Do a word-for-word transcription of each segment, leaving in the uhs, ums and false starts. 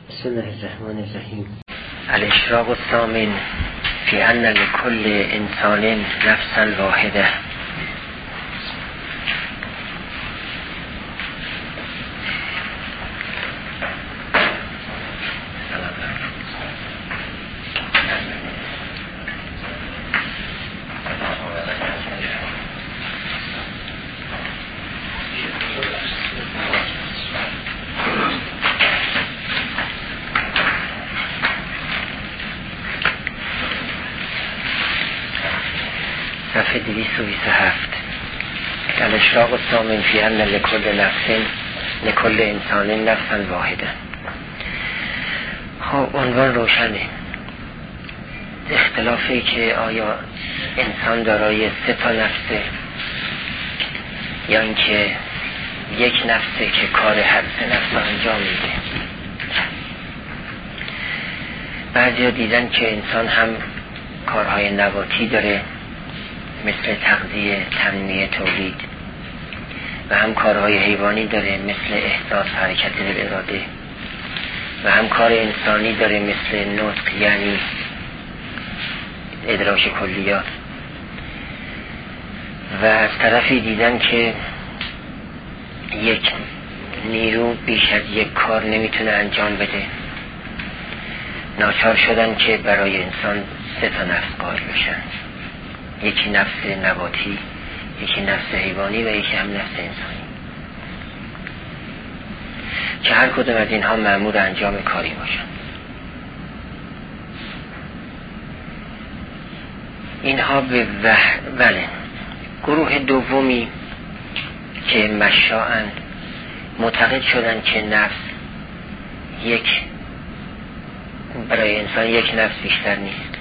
بسم الله الرحمن الرحیم. الاشراق الثامن فی ان لکل انسان نفسا واحده. صفحه دویست و بیست و هفت. الاشراق الثامن فی ان لکل نفس لکل انسان نفسا واحده. خب عنوان روشنه. اختلافی که آیا انسان دارای سه تا نفسه یا اینکه یک نفسه که کار هر سه نفس انجام میده. بعضیا دیدن که انسان هم کارهای نباتی داره مثل تغذیه، تنمیه، تولید، و هم کارهای حیوانی داره مثل احساس، حرکت اراده، و هم کار انسانی داره مثل نطق یعنی ادراک کلیات. و از طرفی دیدن که یک نیرو بیش از یک کار نمیتونه انجام بده. ناچار شدن که برای انسان سه تا نفس قائل بشن، یکی نفس نباتی، یکی نفس حیوانی و یکی هم نفس انسانی، که هر کدوم از اینها مأمور انجام کاری باشن. اینها به وح... بله گروه دومی که مشاعن معتقد شدن که نفس یک برای انسان یک نفس بیشتر نیست،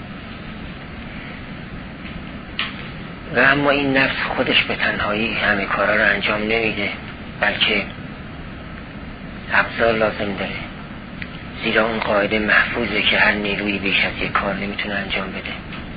و اما این نفس خودش به تنهایی همه کارا رو انجام نمیده، بلکه ابزار لازم داره، زیرا اون قاعده محفوظه که هر نیروی بیش از یک کار نمیتونه انجام بده.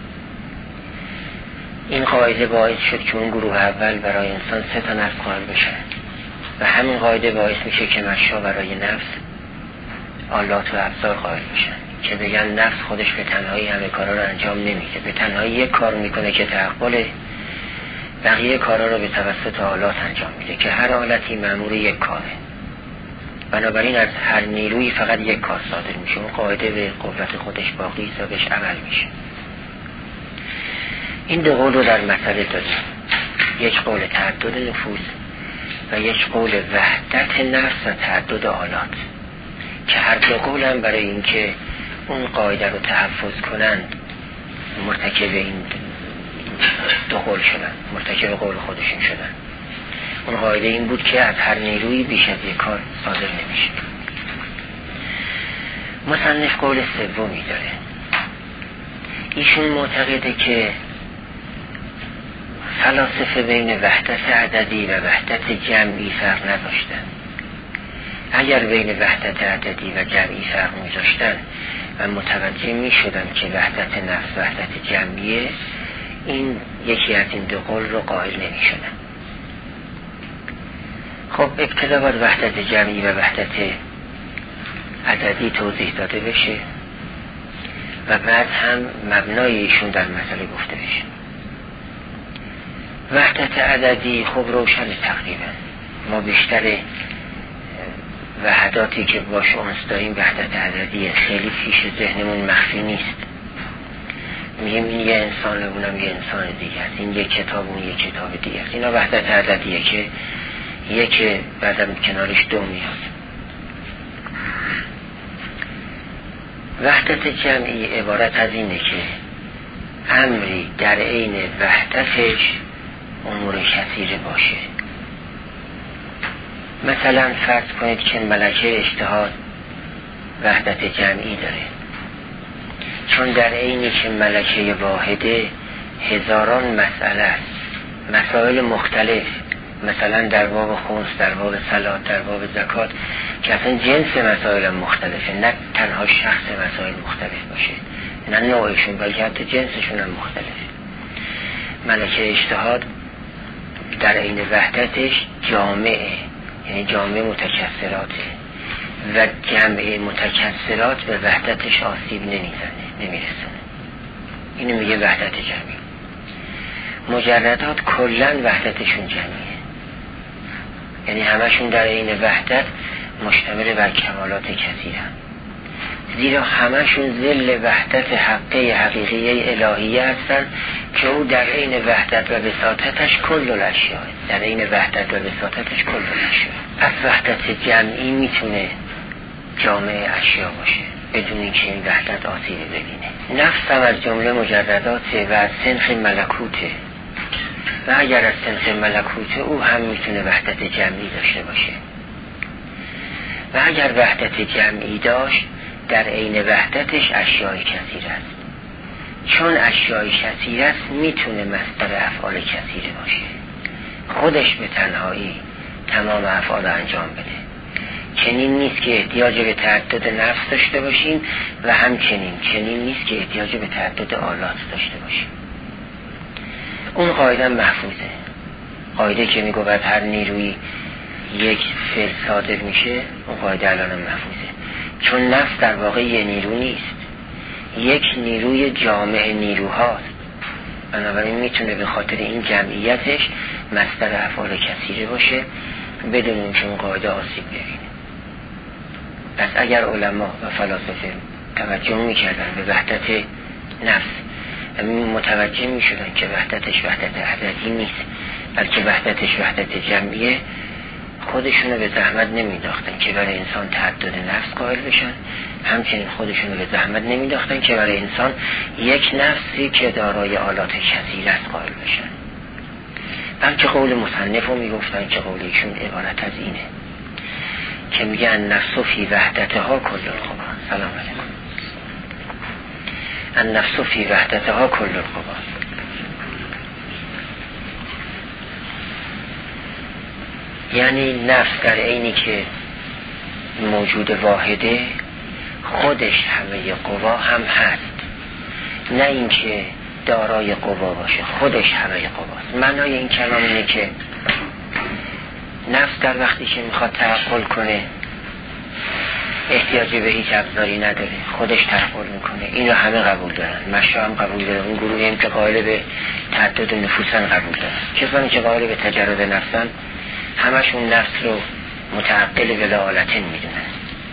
این قاعده باعث شد که اون گروه اول برای انسان سه تا نفس قائل بشن، و همین قاعده باعث میشه که مشا برای نفس آلات و ابزار قائل بشن، که بگن نفس خودش به تنهایی همه کارا رو انجام نمیده، به تنهایی یک کار میکنه که تعقل، بقیه کارا رو به توسط آلات انجام میده که هر آلتی مأمور یک کاره. بنابراین از هر نیرویی فقط یک کار صادر میشه، اون قاعده به قوت خودش باقی است و بهش عمل میشه. این دو قول رو در مسئله داریم، یک قول تعدد نفوذ و یک قول وحدت نفس و تعدد آلات، که هر دو قول هم برای اینکه اون قاعده رو تحفظ کنند مرتکب این دو قول شدن، مرتکب قول خودشون شدن. اون قاعده این بود که از هر نیروی بیش از یک کار صادر نمیشه. مصنف قول سومی داره. ایشون معتقده که فلاسفه بین وحدت عددی و وحدت جمعی فرق نداشتن. اگر بین وحدت عددی و جمعی فرق می‌ذاشتن و متوجه می‌شدن که وحدت نفس وحدت جمعیه، این یکی از این دو قول رو قائل نمی‌شدن. خب ابتدا باید وحدت جمعی و وحدت عددی توضیح داده بشه و بعد هم مبنای ایشون در مسئله گفته بشه. وحدت عددی خب روشن تقریبا، ما بیشتر وحداتی که باش اونس داریم وحدت عددیه، خیلی پیش ذهنمون مخفی نیست. میگیم این یه انسان، اونم یه انسان دیگه است، این یه کتاب، اون یه کتاب دیگه است. اینا وحدت عددیه که یک بعدم کنارش دو میاد. وحدت جمعی عبارت از اینه که امری در عین وحدتش امور کثیره باشه. مثلا فرض کنید که ملکه اجتهاد وحدت جمعی داره، چون در عینی که ملکه واحده هزاران مسئله است، مسائل مختلف، مثلا در باب خمس، در باب صلات، در باب زکات، که اصلا جنس مسائل مختلفه، نه تنها شخص مسائل مختلف باشه، نه نوعشون بلکه حتی جنسشون هم مختلفه. ملکه اجتهاد در عین وحدتش جامعه، یعنی جامعه متکثراته، و جمع متکثرات به وحدتش آسیب نمیزنه، نمیرسونه. اینو میگه وحدت جمعی. مجردات کلن وحدتشون جمعیه، یعنی همشون در این وحدت مشتمل بر کمالات کثیرن، زیرا همشون ذل وحدت حقه حقیقیه الهیه هستن که او در این وحدت و بساطتش کل الاشیاء، در این وحدت و بساطتش کل الاشیاء. از وحدت جمعی میتونه جامع اشیا باشه بدون اینکه این وحدت آسیبی ببینه. نفس هم از جمله مجرداته و از سنخ ملکوته و اگر از سنخ ملکوته او هم میتونه وحدت جمعی داشته باشه و اگر وحدت جمعی داشت در عین وحدتش اشیای کثیر است. چون اشیای کثیر است میتونه مصدر افعال کثیره باشه، خودش به تنهایی تمام افعال انجام بده. چنین نیست که احتیاج به تعدد نفس داشته باشیم و همچنین چنین نیست که احتیاج به تعدد آلات داشته باشیم. اون قاعده محفوظه، قاعده که میگه هر نیروی یک فعل صادر میشه، اون قاعده الان محفوظه. چون نفس در واقع یه نیرو نیست، یک نیروی جامع نیروهاست، بنابراین میتونه به خاطر این جمعیتش مصدر افعال کثیره باشه بدون اینکه اون قاعده آسیب ببینه. پس اگر علما و فلاسفه توجه میکردن به وحدت نفس، متوجه میشدن که وحدتش وحدت عددی نیست بلکه وحدتش وحدت جمعیه، خودشونو به زحمت نمیداختن که برای انسان تعدد نفس قائل بشن، همچنین خودشونو به زحمت نمیداختن که برای انسان یک نفسی که دارای آلات کثیر است قائل بشن، بلکه قول مصنف رو میگفتن که قول ایشون عبارت از اینه که میگن نفس فی وحدتها کل القوا. سلام علیکم. النفس فی وحدتها کل القوا، یعنی نفس در عینی که موجود واحده خودش همه قوا هم هست، نه اینکه دارای قوا باشه، خودش همه قواست. معنای این کلام اینه که نفس در وقتی که میخواد تعقل کنه احتیاجی به هیچ ابزاری نداره، خودش تعقل میکنه. این رو همه قبول دارن، مشا هم قبول دارن، اون گروهی هم که قائل به تعدد نفوسن قبول دارن. کسانی که قائل به تجرد نفسن همشون نفس رو متعقل ولالتن میدونن.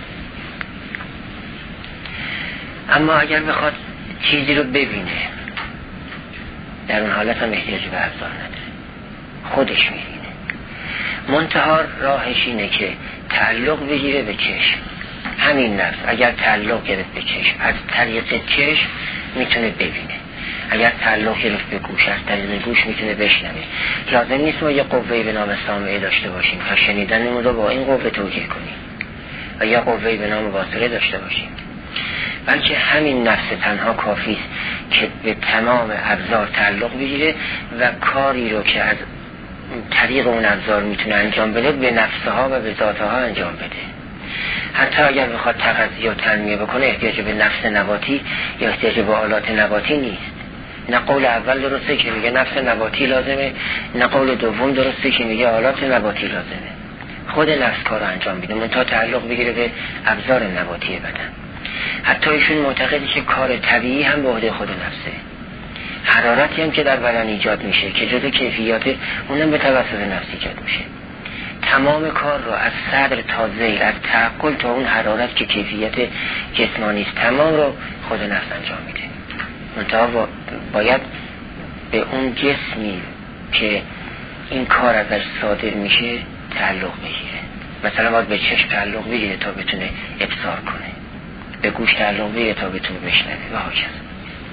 اما اگر بخواد چیزی رو ببینه در اون حالت هم احتیاجی به ابزار نداره، خودش میبینه. منتها راهش اینه که تعلق بگیره به چشم. همین نفس اگر تعلق گرفت به چشم، از طریق چشم میتونه ببینه. اگر تعلق گرفت به گوش، از طریق گوش میتونه بشنوه. لازم نیست ما یه قوه‌ای به نام سامعه داشته باشیم تا شنیدنمون رو با این قوه توجیه کنیم و یا قوه‌ای به نام باصره داشته باشیم، بلکه همین نفس تنها کافی است که به تمام ابزار تعلق بگیره و کاری رو که از طریق اون ابزار میتونه انجام بده به نفسها و به ذاتها انجام بده. حتی اگر بخواد تغذیه و تنمیه بکنه احتیاج به نفس نباتی یا احتیاج به آلات نباتی نیست. نه قول اول درسته که میگه نفس نباتی لازمه، نه قول دوم درسته که میگه آلات نباتی لازمه. خود نفس کار رو انجام میده، منتها تعلق بگیره به ابزار نباتی بدن. حتی ایشون معتقدی که کار طبیعی هم به عهده خود نفسه. حرارتی هم که در بدن ایجاد میشه که جزء کیفیات اونم به توسط نفس ایجاد میشه. تمام کار رو از صدر تا ذیل، از تعقل تا اون حرارت که کیفیت جسمانی است، تمام رو خود نفس انجام میده. منتها باید به اون جسمی که این کار ازش صادر میشه تعلق بگیره. مثلا باید به چشم تعلق بگیره تا بتونه ابصار کنه، به گوش تعلق بگیره تا بتونه بشنوه و هاکذا.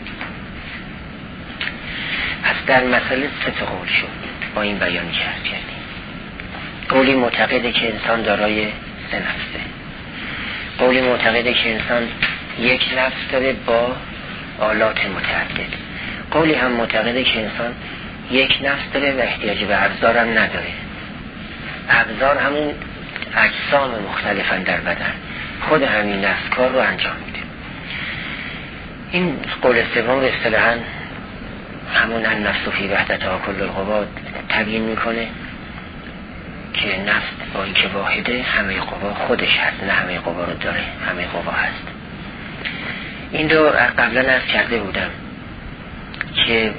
پس در مسئله سه تا قول شد با این بیانی که عرض کردیم. قولی معتقده که انسان دارای سه نفسه، قولی معتقده که انسان یک نفس داره با آلات متعدد، قولی هم معتقده که انسان یک نفس داره و احتیاجی به ابزار هم نداره. ابزار همون اجسام مختلفن در بدن، خود همین نفس کار رو انجام میده. این قول سوم به اصطلاحاً همون النفس فی وحدتها کل القوا تبیین میکنه که نفس با اینکه واحده همه قوا خودش هست، نه همه قوا رو داره، همه قوا هست. این رو قبلا عرض کرده بودم که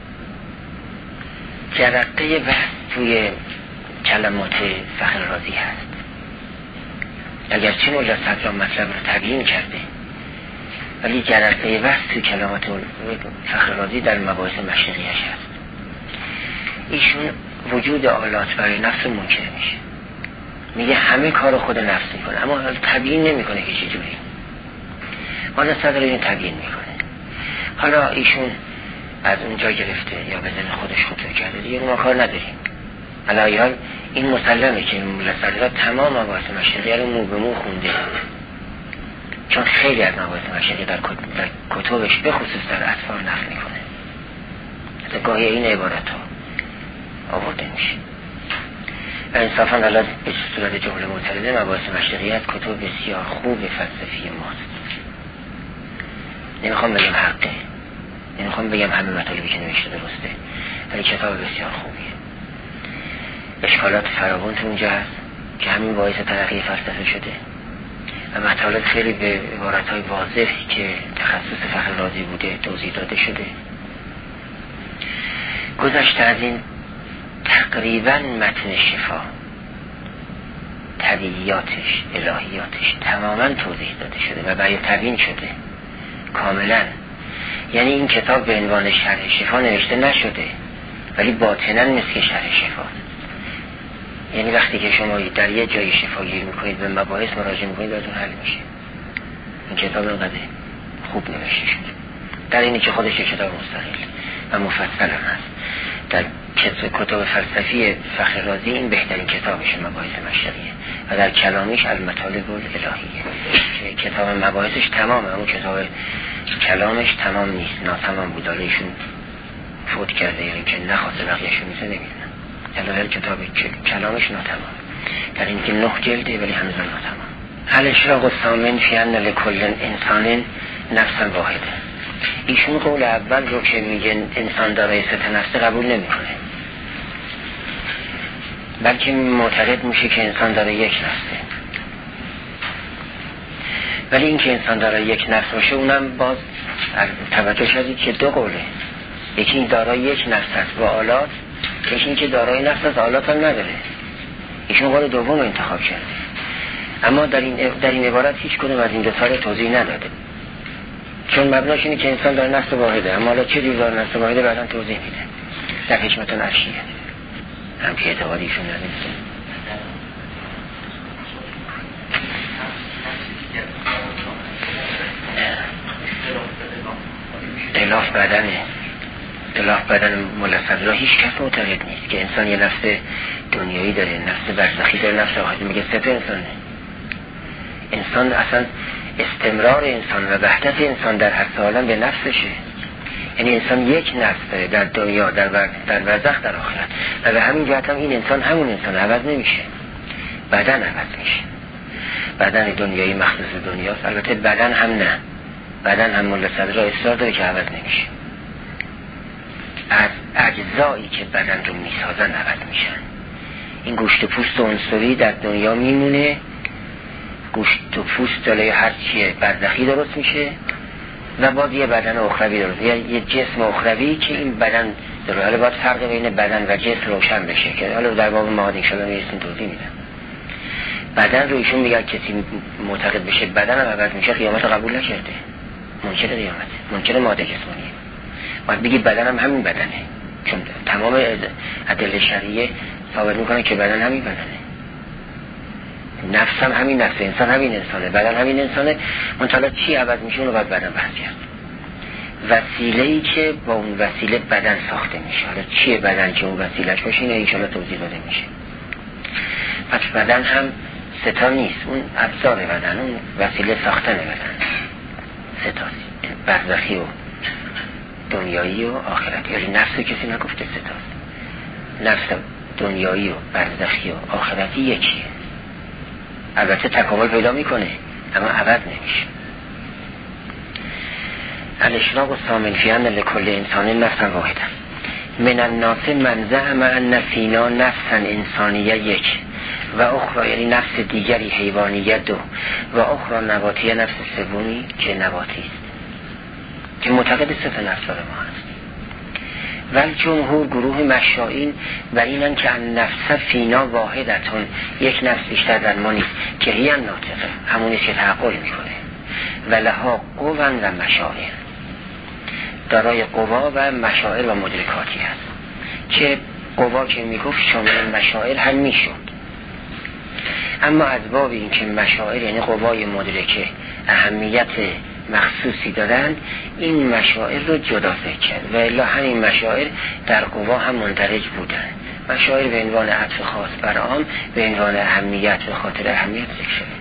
جرقه وحث توی کلمات فخر رازی هست. اگرچه مولا صدران مطلب رو تبیین کرده، ولی جرقه وحث توی کلمات فخر رازی در مباحث مشرقیش هست. ایشون وجود آلات برای نفس منکر میشه، میگه همه کار خود نفس میکنه، اما تبیین نمیکنه که چجوری. مولا صدر این تبیین میکنه. حالا ایشون از اونجا گرفته یا به ذهن خودش خطور کرده، دیگه ما کار نداریم. علایال این مسلمه که مولا صدر تمام مباحث مشرقی رو مو به مو خونده، چون خیلی از مباحث مشرقی در کتبش به خصوص در اطفال نقل میکنه. حتی گاهی این عبارت ها آورده میشه و انصافاً الان به صورت جمله معترضه مباحث مشرقیت کتب بسیار خوب فلسفی ماست. نمیخوام بگم حقه، نمیخوام بگم همه مطالبی که نوشته درسته، ولی کتاب بسیار خوبیه. اشکالات فراوان تو اونجا هست که همین باعث ترقی فلسفه شده و مطالب خیلی به عبارتهای واضحی که تخصص فخر رازی بوده توضیح داده شده. گذشته از این تقریبا متن شفا، طبیعیاتش، الهیاتش تماما توضیح داده شده و بیان تبیین شده کاملا. یعنی این کتاب به عنوان شرح شفا نوشته نشده، ولی باطناً مثل شرح شفا. یعنی وقتی که شما در یه جای شفا گیر میکنید به مباحث مراجعه میکنید از اون حل میشه. این کتاب اینقدر خوب نوشته شده، در اینی که خودش کتاب مستقل و مفصل هم هست. در کتاب فلسفی فخر رازی این بهترین کتابش مباحث مشرقیه و در کلامیش المطالب الالهیه. کتاب مباحثش تمامه، اون کتاب کلامش تمام نیست، ناتمام بود. ایشون فوت کرده، یعنی که نخواسته بقیه‌شو میشه نمیدونم. علاوه کتاب کلامش ناتمام، در این که نه جلده ولی هنوز ناتمام. هل اشراق الثامن فی ان لکل انسان نفس واحده. ایشون قول اول رو که میگه انسان دارای سه نفس قبول نمیکنه، بلکه معتقد میشه که انسان دارای یک نفسه. ولی این که انسان دارای یک نفس باشه اونم باز توجه شدید که دو قوله، یکی این دارای یک نفس هست با آلات، یکی این که دارای نفس از آلات هم نداره. ایشون قول دوم رو انتخاب کرده، اما در این در این عبارت هیچ کدوم از این دو تا رو توضیح نداده، چون مبناش اینه که انسان داره نفس واحده، اما حالا چه جور داره نفس واحده بعداً توضیح میده در حکمت نفسیه. هم که اعتقادیشون ندیده الاف بدنه، الاف بدن ملصد را هیچ کس معتقد نیست که انسان یه نفس دنیایی داره، نفس برزخی داره، نفس آخری. میگه سه تا انسانه. انسان اصلا استمرار انسان و وحدت انسان در هر عالم به نفسشه. یعنی انسان یک نفس داره در دنیا، در در برزخ، در آخرت، و به همین جهت هم این انسان همون انسان عوض نمیشه، بدن عوض میشه. بدن دنیایی مخصوص دنیاست، البته بدن هم نه، بدن هم ملا صدر اصرار داره که عوض نمیشه. از اجزایی که بدن رو میسازن عوض میشن. این گوشت و پوست و عنصری در دنیا میمونه، گوشت و پوست داره هر چیه برزخی درست میشه و باز یه بدن اخروی درست، یه, یه جسم اخروی که این بدن داره. حالا باید فرق بین بدن و جسم روشن بشه که حالا در باب معادی شده میرسیم توضیح میدم. بدن رو ایشون میگه کسی معتقد بشه بدن هم عوض میشه قیامت قبول نکرده، منکر قیامت، منکر ماده جسمانیه. باید بگی بدن هم همین بدنه، چون تمام ادله شرعیه ثابت میکنه که بدن همین بدنه، نفس هم همین نفس، انسان همین انسانه، بدن همین انسانه. منطقه چی عوض میشه اونو باید بدن بحث کرد. وسیله‌ای که با اون وسیله بدن ساخته میشه، حالا چیه بدن که اون وسیلهش باشه اینه ایشالا توضیح داده میشه. پس بدن هم ستا نیست، اون ابزار بدن، اون وسیله ساختن بدن ستاست، برزخی و دنیایی و آخرتی. یعنی نفس کسی نگفته ستاست، نفس دنیایی و برزخی و آخرتی یکیه. البته تکامل پیدا میکنه اما عوض نمیشه. الاشراق الثامن فی ان لکل انسان نفسا واحده. من الناس من زعم ان فینا نفسا انسانیه یک و اخرى یعنی نفس دیگری حیوانیت دو و اخرى نباتی نفس سومی که نباتی است که معتقد سه تا نفس ما هست. ول جمهور گروه مشائین بر اینن که ان نفس فینا واحدتون یک نفس بیشتر در ما نیست که هی هم ناطقه همونیست که تعقل میکنه و لها قوان و مشاعر دارای قوا و مشاعر و مدرکاتی هست که قوا که میگفت شامل مشاعر هم میشد، اما از باب این که مشاعر یعنی قوای مدرکه اهمیت مخصوصی دارن این مشاعر رو جدا فکر کرد و الا همین مشاعر در قوا هم مندرج بودن. مشاعر به عنوان عطف خاص بر عام به عنوان اهمیت به خاطر اهمیت ذکر شده.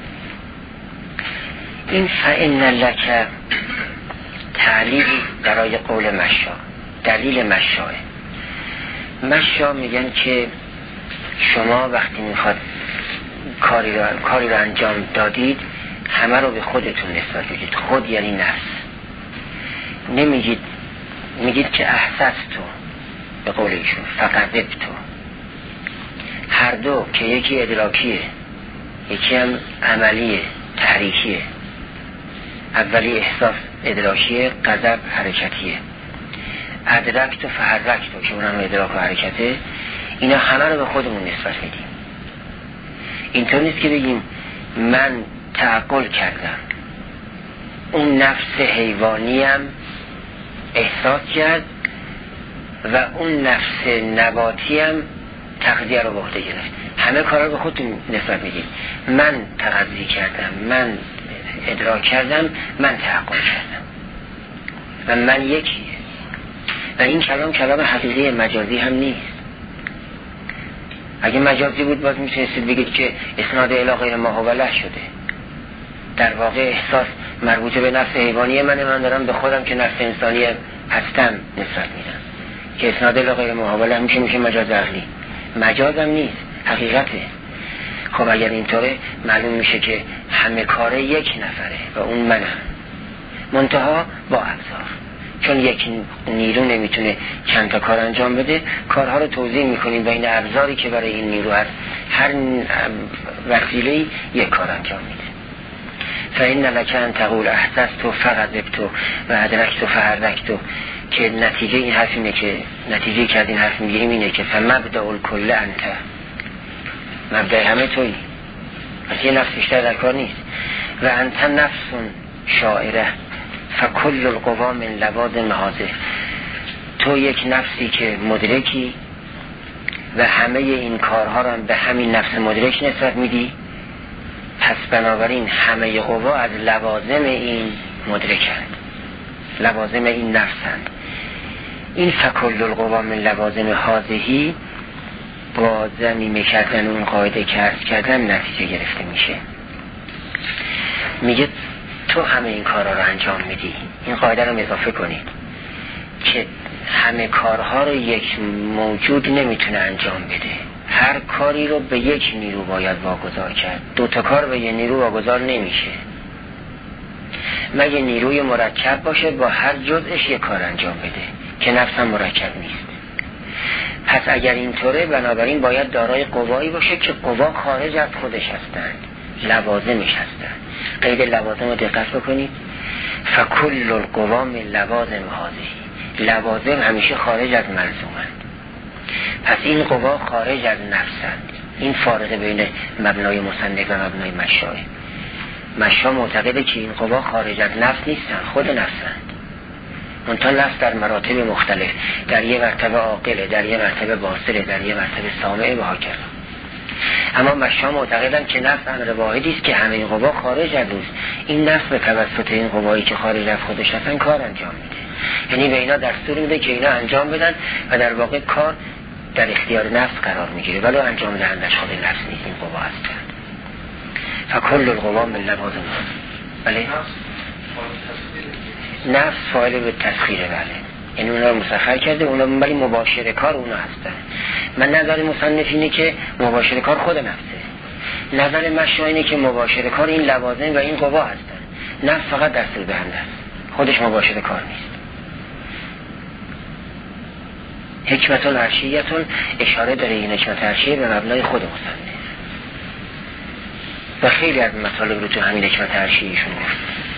این فإن لک تعلیل برای قول مشا، دلیل مشاه. مشا میگن که شما وقتی میخواد کاری رو, کاری رو انجام دادید همه رو به خودتون نسبت بدید. خود یعنی نفس، نمیگید میگید که احسست تو به قول ایشون فقط تو، هر دو که یکی ادراکیه یکی هم عملیه تحریکیه. اولی احساس ادراکیه، غضب حرکتیه. ادرکت و فحرکت که اونم ادراک و حرکته، اینا همه رو به خودمون نسبت میدیم. اینطور نیست که بگیم من تعقل کردم اون نفس حیوانیم احساس کرد و اون نفس نباتیم تغذیه رو به عهده گرفت. همه کارا رو به خودتون نسبت میدیم. من تغذیه کردم، من ادراک کردم، من تعقل کردم و من یکیه و این کلام کلام حقیقی مجازی هم نیست. اگه مجازی بود باز میتونستید بگید که اسناد الی غیر ما هو له شده. در واقع احساس مربوط به نفس حیوانی منه، من دارم به خودم که نفس انسانی هستم نسبت میدم که اسناد الی غیر ما هو له میشه میشه مجاز عقلی. مجاز هم نیست، حقیقته. خب اگر اینطوره معلوم میشه که همه کاره یک نفره و اون منم، منتها با ابزار. چون یک نیرو نمیتونه چند تا کار انجام بده، کارها رو توزیع میکنیم بین ابزاری که برای این نیرو هست. هر وسیله‌ای یک کار انجام میده. فإن لک ان تقول احسست فغضبت و ادرکت فحرکت، که نتیجه این حرف اینه که نتیجه که از این حرف میگیریم اینه که فمبدأ الکل انت، مبدأ همه تویی، پس یه نفس بیشتر در کار نیست. و انت نفس شاعره فکل القوا من لوازم هذه، تو یک نفسی که مدرکی و همه این کارها رو به همین نفس مدرک نسبت میدی، پس بنابراین همه قوا از لوازم این مدرکند، لوازم این نفسند. این فکل القوا من لوازم هذه با ضمیمه کردن اون قاعده کسر کردن نتیجه گرفته میشه. میگه تو همه این کارها رو انجام میدی. این قاعده رو اضافه کنید که همه کارها رو یک موجود نمیتونه انجام بده. هر کاری رو به یک نیرو باید واگذار کرد. دو تا کار به یک نیرو واگذار نمیشه، مگه نیروی مرکب باشه با هر جزءش یک کار انجام بده که نفس هم مرکب نیست. پس اگر اینطوره بنابراین باید دارای قوایی باشه که قوا خارج از خودش هستند، لوازمش هستند. قید لوازم رو دقت بکنید. فکل القوا من لوازم هذه، لوازم همیشه خارج از ملزومند. پس این قوا خارج از نفسند. این فارقه بین مبنای مصنف و مبنای مشاه. مشاه معتقده که این قوا خارج از نفس نیستن، خود نفسند. منتها نفس در مراتب مختلف، در یه مرتبه عاقله، در یه مرتبه باصره، در یه مرتبه سامعه و هاکذا. اما مشاه معتقدن که نفس امر واحدی است که همه این قوا خارج از اوست. این نفس به توسط این قوایی که خارج از خودش هستن کار انجام میده، یعنی به اینا دستور میده که اینا انجام بدن و در واقع کار در اختیار نفس قرار میگیره ولی انجام دهندش خود نفس نیست، این قوا هستند. فکل القوا من لوازم، بله نفس فاعل به تسخیره، بله یعنی اونا رو مسخر کرده، اونا ولی مباشر کار اونا هستن. من نظر مصنف اینه که مباشر کار خود نفسه، نظر مشاه اینه که مباشر کار این لوازم و این قوا هستن. نفس فقط دستور دهنده است، خودش مباشر کار نیست. حکمت العرشیتون اشاره داره این حکمت عرشیه به مبنای خود مصنف. و خیلی از مطالب رو تو همین حکمت عرشیشون گفت.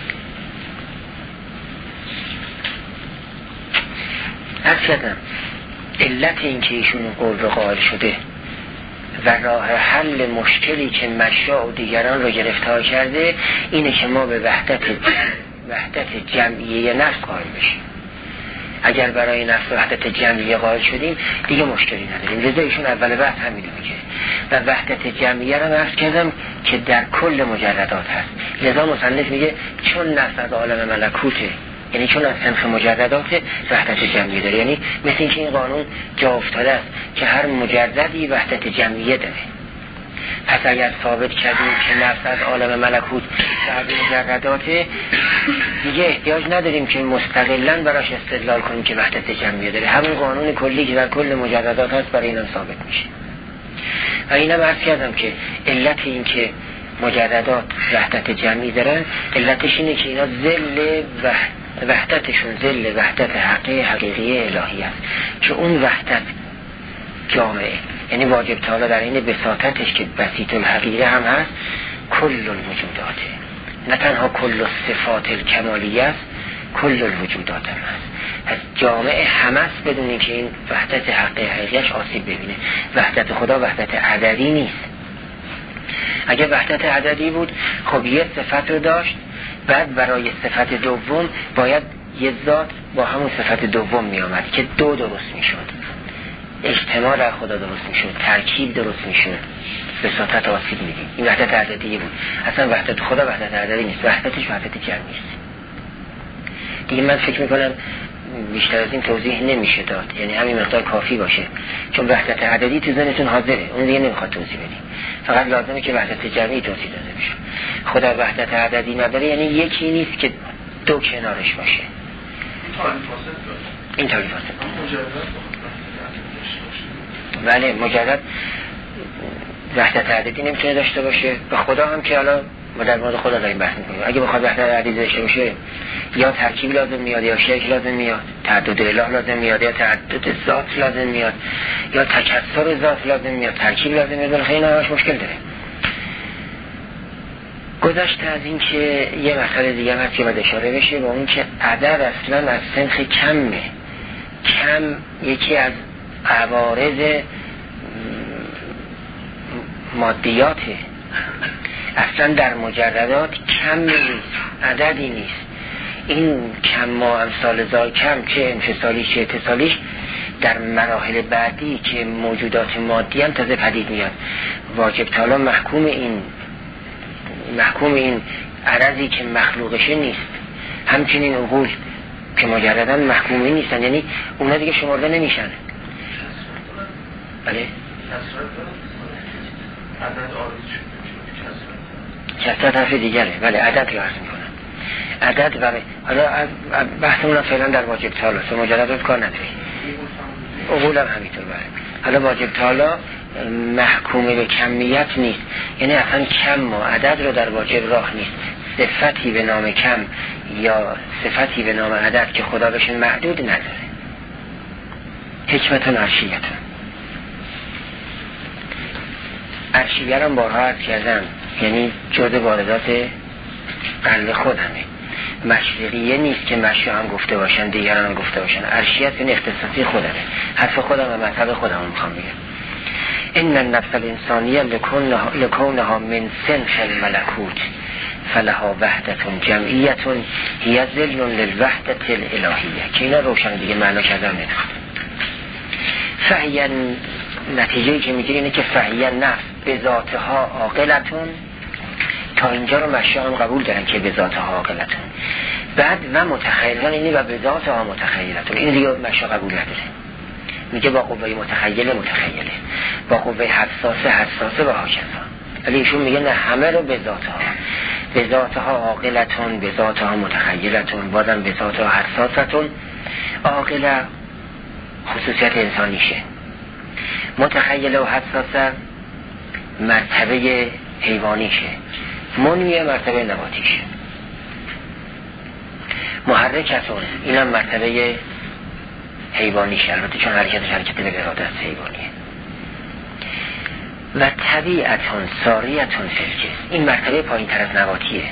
از کردم علت این که ایشون قول رو قائل شده و راه حل مشکلی که مشاع و دیگران رو گرفتار کرده اینه که ما به وحدت وحدت جمعیه نفس قائل بشیم. اگر برای نفس وحدت جمعیه قائل شدیم دیگه مشکلی نداریم. لذا ایشون اول بحث همین رو میگه و وحدت جمعیه رو عرض کردم که در کل مجردات هست. لذا مصنف میگه چون نفس از عالم ملکوته، یعنی چون از صنف مجردات وحدت جمعیه داره، یعنی مثل اینکه این قانون جا افتاده است که هر مجردی وحدت جمعیه داره. پس اگر ثابت کردیم که نفس از عالم ملکوت بعد مجرداته دیگه احتیاج نداریم که مستقلاً براش استدلال کنیم که وحدت جمعیه داره. همون قانون کلی که در کل مجردات هست برای اینا ثابت میشه. و اینم عرض کردم که علت این که مجردات وحدت جمعی دارن علتش اینه که اینا ذل وحدتشون ذل وحدت حقیقی حقیقی الهی است که اون وحدت جامعه، یعنی واجب تعالی در این بساطتش که بسیط الحقیقه هم هست کل الوجوداته، نه تنها کل صفات الکمالیه است، کل الوجودات هم هست. پس جامعه هم است بدون اینکه این وحدت حقیقی حقیقیش آسیب ببینه. وحدت خدا وحدت عددی نیست. اگه وحدت عددی بود خب یه صفت رو داشت، بعد برای صفت دوم باید یه ذات با همون صفت دوم می آمد که دو درست می شد، اجتماع در خدا درست می شد، ترکیب درست می شد، به سطحت آسیب می دیم. این وحدت عددی بود. اصلا وحدت خدا وحدت عددی نیست، وحدتش وحدت جمعی است. دیگه من فکر می کنم بیشتر از این توضیح نمیشه داد، یعنی همین مقدار کافی باشه، چون وحدت عددی تو ذهنتون حاضره، اون دیگه نمیخواد توضیح بدیم. فقط لازمه که وحدت جمعی توضیح داده بشه. خدا وحدت عددی نداره، یعنی یکی نیست که دو کنارش باشه. این طوری فاصله. بله مجرد وحدت عددی نمیتونه داشته باشه. به خدا هم که حالا ما در مورد خدا داریم بحث می‌کنیم، اگه بخواد وحدت عددی داشته باشه یا ترکیب لازم میاد، یا شکل لازم میاد، تعدد اله لازم میاد، یا تعدد ذات لازم میاد، یا تکثر ذات لازم میاد، ترکیب لازم میاد. خیلی همش مشکل داره. گذشته از این که یه مسئله دیگه هست که باید اشاره بشه، با اون که عدد اصلا از صنف کمه. کم یکی از عوارض مادیاته. اصلا در مجردات کم نیست، عددی نیست. این کم ما امثال زای کم چه انفصالیش چه اتصالیش در مراحل بعدی که موجودات مادی هم تازه پدید میاد. واجب تعالی محکوم این محکوم این عرضی که مخلوقشه نیست. همچنین عقول که مجردن محکومی نیستن، یعنی اونا دیگه شمرده نمیشن. بله کسرت حرف دیگره. بله عدد رو عرض میکنم. عدد برای حالا بحثمون فعلا در واجب تعالی است، مجردات کار نداری. عقول هم همینطور. بله حالا واجب تعالی محکوم به کمیت نیست، یعنی اصلا کم و عدد رو در واجب راه نیست. صفتی به نام کم یا صفتی به نام عدد که خدا بشه محدود نداره. حکمتون عرشیتون عرشیه رو بارها عرض کردم، یعنی جزء واردات قلب خودمه. مشرقیه نیست که مشیع هم گفته باشن دیگران هم گفته باشن. عرشیت این اختصاصی خودمه، حرف خودم و مطلب خودم رو میخوام بگم. ان النفس الانسانیه لکونها من سنخ الملکوت فلها وحدت جمعیت هی ظل للوحدت الالهیه، که اینا روشن دیگه معنا کردم نمیخواد. فهی نتیجه‌ای که میگیری اینه که فهی نفس به ذاتها عاقلتون. تا اینجا رو مشیع هم قبول دارن که به ذاتها عاقلتون. بعد و متخیلان اینی و به ذاتها متخیلتون، این دیگه مشیع قبول نداره. میگه با قوه متخیله متخیله، با قوه حساسه حساسه و هاکذا. ولی ایشون میگه نه، همه رو به ذاتها، به ذاتها عاقلتون، به ذاتها متخیلتون، بازم به ذاتها حساستون. عاقله خصوصیت انسانیشه، متخیله و حساسه مرتبه حیوانیشه، منویه مرتبه نباتیشه. محرکتون اینم مرتبه حیوانیشه، البته چون حرکتش حرکت به اراده است حیوانیه. و طبیعتون ساریتون فلجس. این مرتبه پایین تر از نباتیه.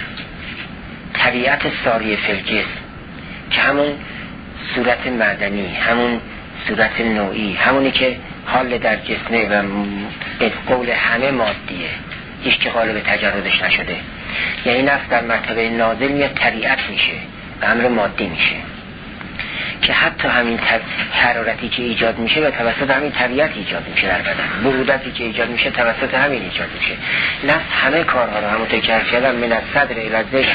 طبیعت ساری فلجس که همون صورت معدنی، همون صورت نوعی، همونی که حال در جسمه و به قول همه مادیه، هیچ که قالب تجردش نشده. یعنی نفس در مرتبه نازل میاد طبیعت میشه و امر مادی میشه که حتی همین حرارتی که ایجاد میشه و توسط همین طبیعت ایجاد میشه در بدن، برودتی که ایجاد میشه توسط همین ایجاد میشه. نفس همه کارها رو همونطور که عرض کردم من الصدر الی الذهن،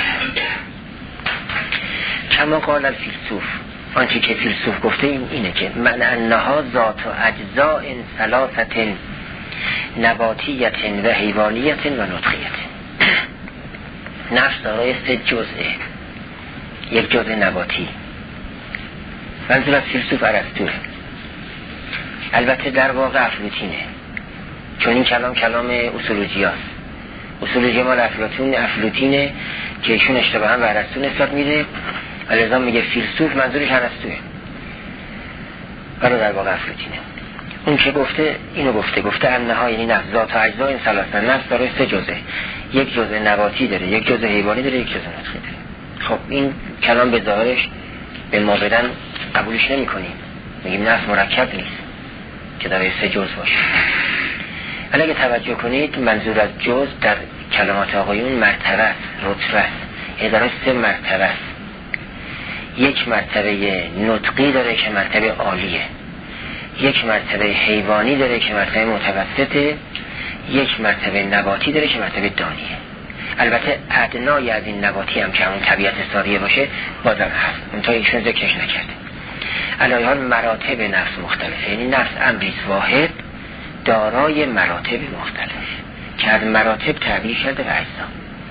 کما قال الفیلسوف، آنچه که فیلسوف گفته این اینه که من انها ذات و اجزاء ثلاثه نباتیت و حیوانیت و نطقیت. نفس دارای سه جزئه، یک جزء نباتی، منظور از فیلسوف ارسطو، البته در واقع افلاطینه، چون این کلام کلام اصولوژی هست. اصولوژی مال افلاطون افلاطینه که ایشون اشتباها به ارسطو نسبت میده، الزام میگه فیلسوف منظورش ارسطوئه، ولی در واقع افلاطینه. اون که گفته اینو گفته گفته انها یعنی نفس ذات و اجزا این ثلاثه، نفس داره سه جزء، یک جزء نباتی داره، یک جزء حیوانی داره، یک جزء نطقی داره. خب این کلام به ظاهرش به ما بدن قبولش نمی کنیم، میگیم نفس مرکب نیست که داره سه جزء باشه. ولی اگه توجه کنید منظور از جزء در کلمات آقایون مرتبه است، رتبه است، یعنی داره سه مرتبه است. یک مرتبه نطقی داره که مرتبه عالیه، یک مرتبه حیوانی داره که مرتبه متوسطه، یک مرتبه نباتی داره که مرتبه دانیه. البته ادنای از این نباتی هم که همون طبیعت ساریه باشه بازم هست، اون تا ایشون ذکرش نکرده. علاوه حال مراتب نفس مختلفه، یعنی نفس امریز واحد دارای مراتب مختلف که از مراتب تعبیر شده به اجزا.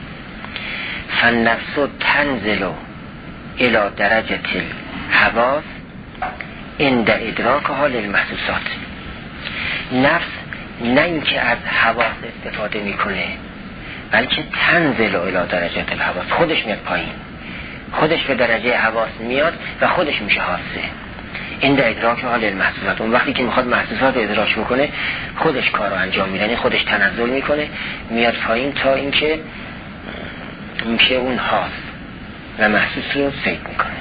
فالنفس تنزل الى درجه الحواس عند ادراکها للمحسوسات. نفس نه اینکه از حواس استفاده میکنه، بلکه تنزل الى درجه الحواس، خودش میاد پایین، خودش به درجه حواس میاد و خودش میشه حاسه. عند ادراکها للمحسوسات، اون وقتی که میخواد محسوسات ادراک بکنه خودش کارو انجام میده، خودش تنزل میکنه میاد پایین تا اینکه میشه اون حاس و محسوس رو صید میکنه.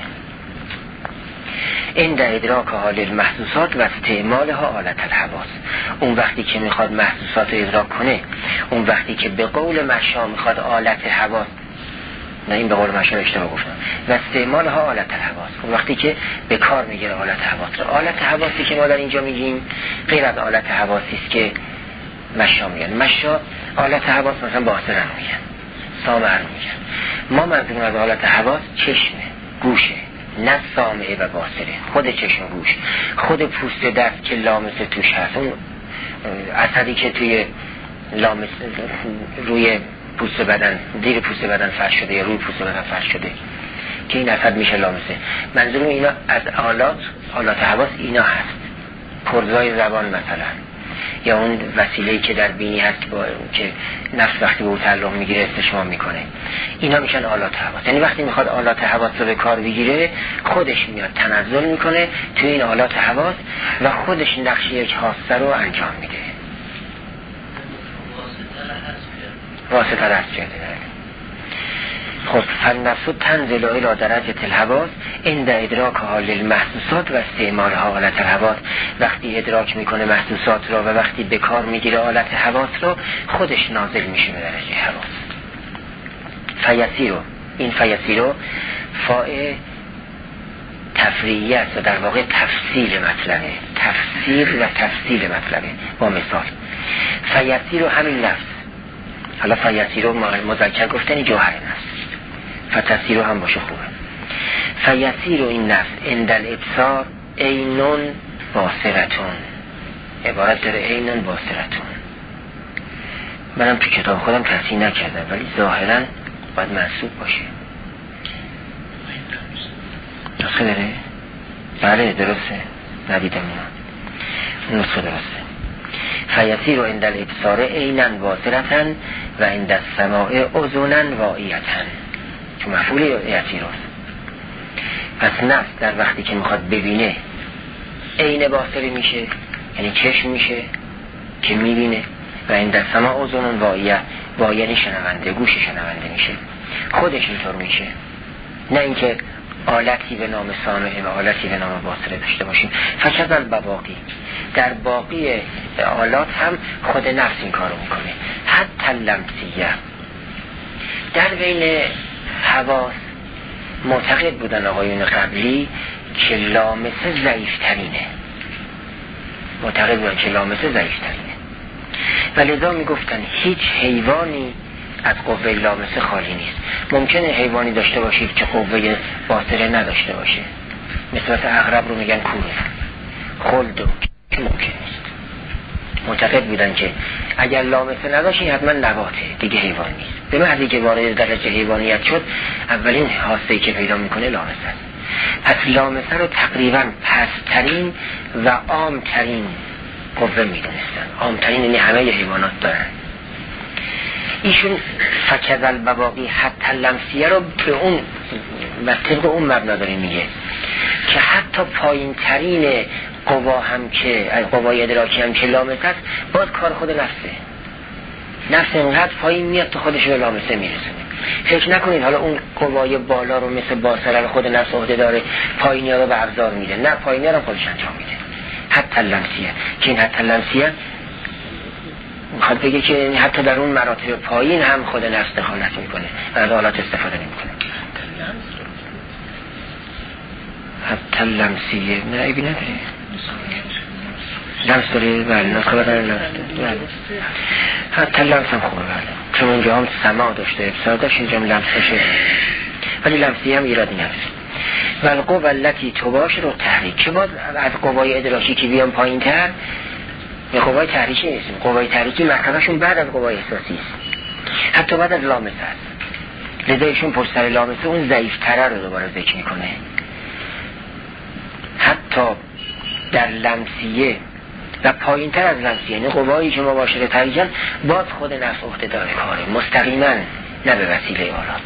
عند ادراکها للمحسوسات و استعمالها آلت الحواس، اون وقتی که میخواد محسوسات رو ادراک کنه، اون وقتی که به قول مشا میخواد آلت حواس، نه این به قول مشا اشتباه گفتم، و استعمالها آلت الحواس، اون وقتی که به کار میگیره آلت حواس رو. آلت حواسی که ما در اینجا میگیم غیر از آلت حواسی است که مشا میگن. مشا آلت حواس مثلا باصره رو میگن، سامع رو میگن. ما منظور از آلت حواس چشمه، گوشه، نه سامعه و باصره، خود چشم و گوش، خود پوست دست که لامسه توش هست، اون عصبی که توی لامس روی پوست بدن، زیر پوست بدن فرش شده یا روی پوست بدن فرش شده که این عصب میشه لامسه. منظورم اینا از آلات، آلات حواس اینا هست. پرزای زبان مثلا، یا اون وسیله‌ای که در بینی هست با که نفس وقتی به او تعلق میگیره استشمام میکنه، اینا میشن آلات حواس. یعنی وقتی میخواد آلات حواس رو به کار بگیره خودش میاد تنزل میکنه توی این آلات حواس و خودش نقش یک حاسه رو انجام میده. واسطه رست کرده. خب فالنفس تنزل الى درجه الحواس عند ادراکها للمحسوسات و استعمالها آلت الحواس، وقتی ادراک میکنه محسوسات رو و وقتی به کار میگیره آلت حواس رو خودش نازل میشه به درجه حواس. فیسیرو، این فیسیرو فاعل تفریعی است و در واقع تفصیل مطلبه، تفسیر و تفصیل مطلبه. با مثال فیسیرو همین نفس، حالا فیسیرو مذکر گفتنی جوهر نفس، فتسیرو هم باشه خوبه. فیسیرو این نفس عند الابصار عینون باصرتون، عبارت داره عینون باصرتون. منم تو کتاب خودم تصحیح نکردم ولی ظاهرا باید منصوب باشه. نسخه داره؟ بله درسته، ندیدم اینا، نسخه درسته. فیسیرو عند الابصار عینن باصرتن و عند السماع اذنن واعیتن، که مفعول یسیروست. پس نفس در وقتی که میخواد ببینه عین باصره میشه، یعنی چشم میشه که میبینه، و این در سماع اذن واعیه، واعیه یعنی شنونده، گوش شنونده میشه، خودش اینطور میشه، نه اینکه آلتی به نام سامع و آلتی به نام باصره داشته باشیم. فکذا البواقی، در باقی آلات هم خود نفس این کارو میکنه. حتی لمسیه، در بین حواس معتقد بودن آقایون قبلی که لامسه ضعیفترینه، معتقد بودن که لامسه ضعیفترینه و لذا میگفتن هیچ حیوانی از قوه لامسه خالی نیست. ممکنه حیوانی داشته باشید که قوه باصره نداشته باشه، مثل عقرب رو میگن کوره، خلد و که ممکن نیست. معتقد بودن که اگر لامسه نداشتی حتما نباته، دیگه حیوان نیست. به محضی که وارد درجه حیوانیت شد اولین حاسه‌ای که پیدا میکنه لامسه است. پس لامسه رو تقریبا پسترین و عامترین قوه میدونستن. عامترین یعنی همه حیوانات دارن. ایشون فکذا البواقی حتی لمسیه رو به اون و طبق اون مبنا داره میگه که حتی پایین ترین قوا هم که قوای ادراکی هم که لامسه است، باز کار خود نفسه. نفس اینقدر پایین میاد تا خودش به لامسه میرسونه. فکر نکنید حالا اون قوای بالا رو مثل باصره رو خود نفس عهده داره، پایینی ها رو به ابزار میده، نه، پایینی ها رو خودش انجام میده. حتی لمسیه که این حتی لمسیه میخواد بگه که حتی در اون مراتب پایین هم خود نفس دخالت میکنه و از آلات استفاده نمیکنه. حتی لمسیه نه ایبی نداره، لمس داره، بله نسخه داره، لمس داره، حتی لمس هم خوبه، بله، چون اونجا هم سماع داشته ابصار داشت، اینجا هم لمس داشته، ولی لمسی هم ایرادی نفس. و القوه التي تباشر رو تحریک، که باز از قوای ادراکی که بیان پایین تر به قوای تحریکی نیستیم. قوای تحریکی مرکبشون بعد از قوای احساسی است، حتی بعد از لامسه است. لذا ایشون پشت سر لامسه اون ضعیف‌تره رو دوباره ذکر میکنه. حتی در لمسیه و پایین تر از لمسیه، یعنی قوایی که مباشره تریجن، باز خود نفس عهده داره کاره، مستقیما نه به وسیله آلات.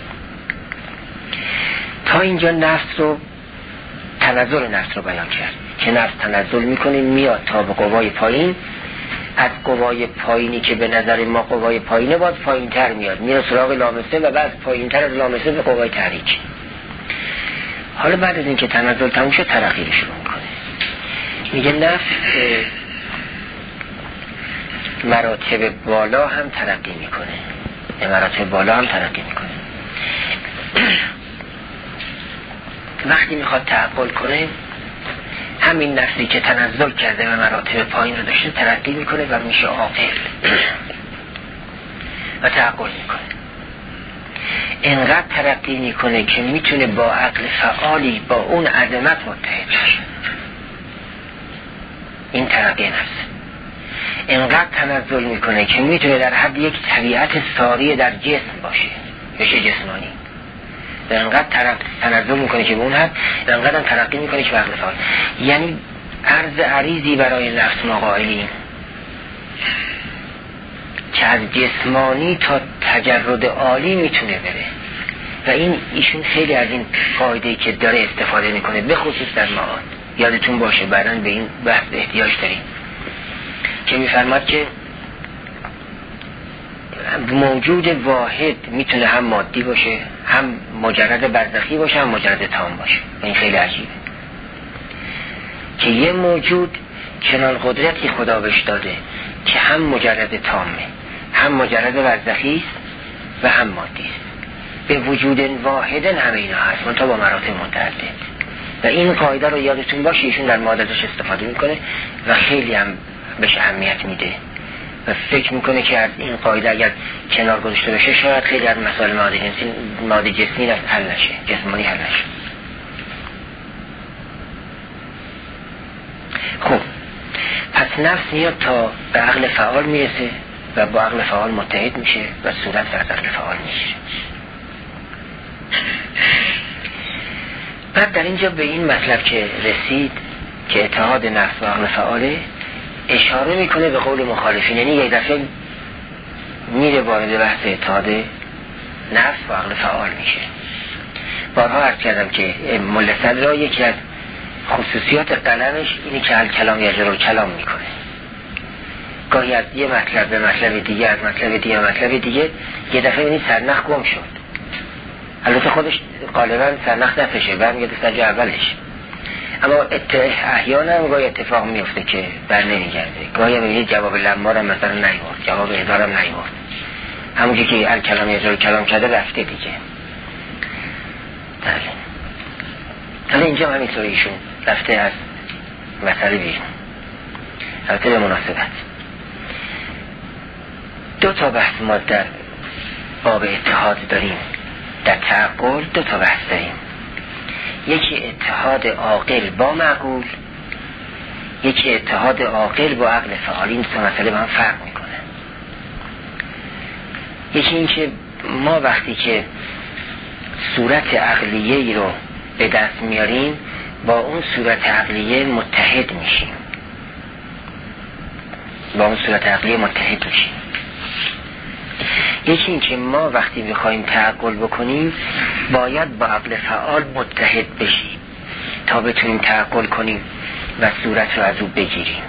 تا اینجا نفس رو، تنزل نفس رو بیان کرد که نفس تنزل میکنه میاد تا به قوای پایین، از قوای پایینی که به نظر ما قوای پایینه باز پایین تر میاد، میره سراغ لامسه و بعد پایین تر از لامسه به قوای تحریک. حالا بعد از اینکه تنزل تموم شد ترقی رو شروع میکنه، میگه نفس مراتب بالا هم ترقی میکنه، مراتب بالا هم ترقی میکنه. وقتی میخواد تعقل کنه، همین نفسی که تنزل کرده و مراتب پایین رو داشته ترقی میکنه و میشه عاقل و تعقل میکنه. انقدر ترقی میکنه که میتونه با عقل فعالی با اون عظمت متحد بشه. این ترقی نفس. انقدر تنزل میکنه که میتونه در حد یک طبیعت ساری در جسم باشه، بشه جسمانی. و انقدر تنزل میکنه که به اون حد، انقدر ترقی میکنه که به عقل فعال. یعنی عرض عریضی برای نفس ما قائلیم که از جسمانی تا تجرد عالی میتونه بره. و این ایشون خیلی از این قاعده‌ای که داره استفاده میکنه، به خصوص در معاد. یادتون باشه بعداً به این بحث احتیاج داریم که میفرماد که موجود واحد میتونه هم مادی باشه، هم مجرد برزخی باشه، هم مجرد تام باشه. این خیلی عجیبه که یه موجود چنان قدرتی خدا بهش داده که هم مجرد تامه، هم مجرد برزخی است و هم مادی است. به وجود واحد همه اینا هست، منتها با مراتب متعدد. و این قاعده رو یادتون باشه، ایشون در معاد ازش استفاده میکنه و خیلی هم بهش اهمیت میده و فکر میکنه که از این قاعده اگر کنار گذاشته بشه شاید خیلی از مسائل معاد جنسی، معاد جسمی از حل نشه، جسمانی حل نشه. خب پس نفس میاد تا به عقل فعال میرسه و با عقل فعال متحد میشه و صورت از عقل فعال میشه. بعد در اینجا به این مطلب که رسید که اتحاد نفس و عقل فعاله، اشاره میکنه به قول مخالفین، یعنی یک دفعه میره وارد بحث اتحاد نفس و عقل فعال میشه. بارها عرض کردم که ملا صدرا یکی از خصوصیات قلمش اینه که الکلام یجر الکلام میکنه. گاهی از یه مطلب به مطلب دیگه، از مطلب دیگه مطلب دیگه یه دفعه این سرنخ گم شد. البته خودش غالبا سرنخ نفشه برمیگرده سر جای اولش، اما احیانا هم گاهی اتفاق میفته که بر نمیگرده. گاهی هم یه جواب لمبار هم مثلا نیورد، جواب هزار هم نیورد، همونجور که الکلام هزار کلام کرده رفته دیگه. بله. حالا اینجا هم همینطور ایشون رفته از مسئله بیرون. البته به مناسبت دو تا بحث ما در باب اتحاد داریم. در تعقل دو تا بحث داریم، یکی اتحاد عاقل با معقول، یکی اتحاد عاقل با عقل فعال. این سه مسئله با هم فرق میکنه. یکی این که ما وقتی که صورت عقلیه ای رو به دست میاریم با اون صورت عقلیه متحد میشیم، با اون صورت عقلیه متحد میشیم. یکی این که ما وقتی میخوایم تعقل بکنیم باید با عقل فعال متحد بشیم تا بتونیم تعقل کنیم و صورت رو از او بگیریم.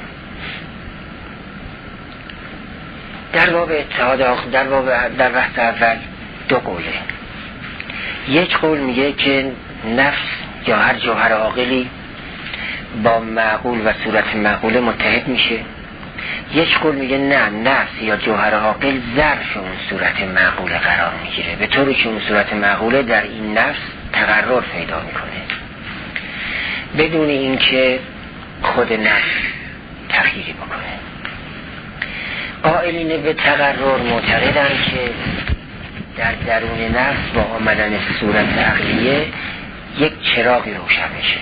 در باب اتحاد عاقل، در باب در بحث اول دو قوله. یک قول میگه که نفس یا هر جوهر عاقلی با معقول و صورت معقوله متحد میشه. یک قول میگه نه، نفس یا جوهر عاقل ظرف اون صورت معقوله قرار میگیره، به طوری که اون صورت معقوله در این نفس تقرر پیدا میکنه بدون اینکه خود نفس تغییری بکنه. قائلین به تقرر معتقدن که در درون نفس با آمدن صورت عقلیه یک چراغی روشن میشه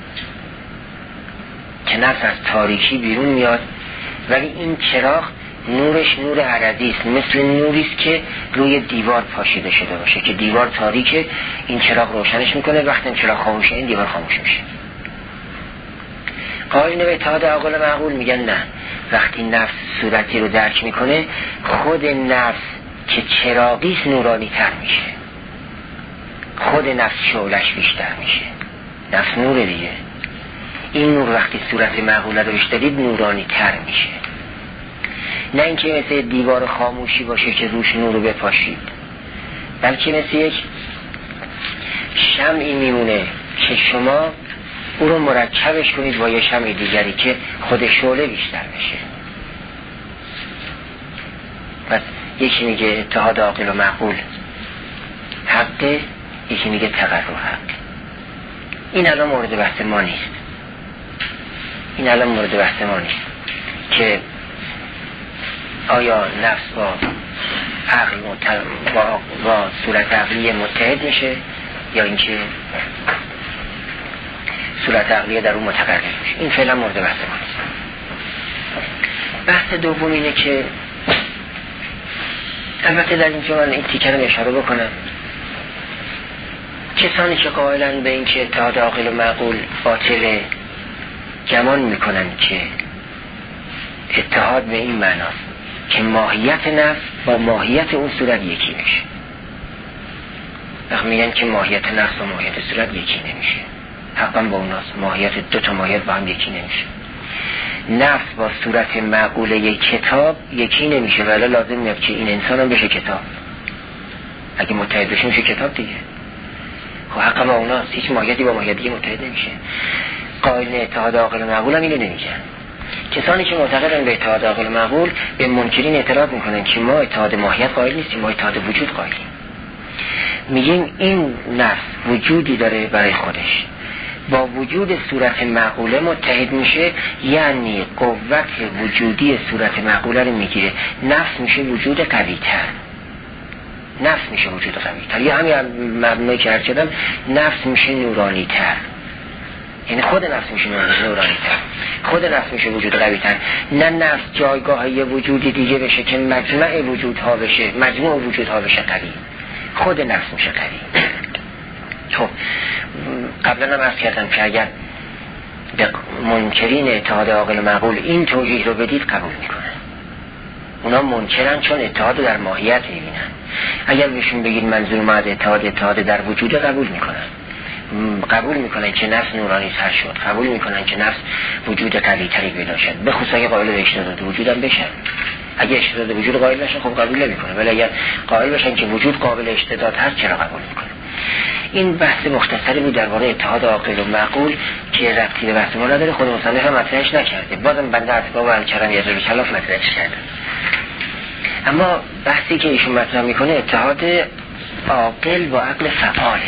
که نفس از تاریکی بیرون میاد، ولی این چراغ نورش نور عرضی است، مثل نوری است که روی دیوار پاشیده شده باشه که دیوار تاریکه، این چراغ روشنش میکنه، وقتی این چراغ خاموشه این دیوار خاموش میشه. قائلین به اتحاد عاقل معقول میگن نه، وقتی نفس صورتی رو درک میکنه خود نفس که چراغی است نورانی تر میشه، خود نفس شعلش بیشتر میشه. نفس نور دیگه، این نور وقتی صورت معقوله رو بشترید نورانی تر میشه، نه اینکه مثل دیوار خاموشی باشه که روش نور رو بپاشید، بلکه مثل یک شمعی میمونه که شما او رو مرکبش کنید با یه شمع دیگری که خود شعله بیشتر میشه. پس یکی میگه اتحاد عاقل و معقول حقه، یکی میگه تقرر حق. این الان مورد بحث ما نیست، این الان مورد بحث ما نیست که آیا نفس با عقل متل... با... با صورت عقلیه متحد میشه یا اینکه صورت عقلیه در اون متقرر میشه. این فعلا مورد بحث ما نیست. بحث دوم اینه که البته در اینجا من این تیکه رو اشاره بکنم، کسانی که قائلن به این که اتحاد عاقل و معقول باطله گمان میکنن که اتحاد به این معناست که ماهیت نفس با ماهیت اون صورت یکی میشه. وقت میگن که ماهیت نفس و ماهیت صورت یکی نمیشه، حقا با اوناست، ماهیت دو تا ماهیت با هم یکی نمیشه. نفس با صورت معقوله یک کتاب یکی نمیشه، ولی لازم میاد که این انسان هم بشه کتاب. اگه متحد بشه میشه کتاب دیگه. خب حقا با اوناست، هیچ ماهیتی با ماهیت دیگه متحد نمیشه. قائلین اتحاد عاقل و معقول هم اینو نمیگن. کسانی که معتقدن به اتحاد عاقل و معقول به منکرین اعتراض میکنن که ما اتحاد ماهیت قائل نیستیم، ما اتحاد وجود قائلیم. میگیم این نفس وجودی داره برای خودش، با وجود صورت معقوله متحد میشه، یعنی قوت وجودی صورت معقوله رو میگیره، نفس میشه وجود قوی تر، نفس میشه وجود قوی تر، یا همین مبنای که هر شدم نفس میشه نورانی تر، یعنی خود نفس میشه نورانی تر، خود نفس میشه وجود قوی تر، نه نفس جایگاه یه وجودی دیگه بشه که مجمع وجودها بشه، مجموع وجودها بشه قوی، خود نفس میشه قوی. خب قبلا هم عرض کردم که اگر به منکرین اتحاد عاقل و معقول این توجیه رو بدید قبول میکنن، اونا منکرن چون اتحاد در ماهیت میبینن. اگر بهشون بگید منظور ما از اتحاد اتحاد در وجود قبول میکنن، قبول میکنن که نفس نورانی تر شد، قبول میکنن که نفس وجود قوی تری پیدا شد، به خصوص اگه قائل به اشتداد وجود هم بشن. اگه اشتداد وجود قائل نشن خب قبول نمیکنه، ولی اگر قائل بشن که وجود قابل اشتداد هست چرا قبول میکنه؟ این بحث مختصری بود درباره اتحاد عاقل و معقول که ربطی به بحث ما نداره، خود مصنف هم مطرحش نکرده، بازم بنده اتباع و الکرم یزر کلاف مطرحش کرده. اما بحثی که ایشون مطرح میکنه اتحاد عاقل با عقل فعاله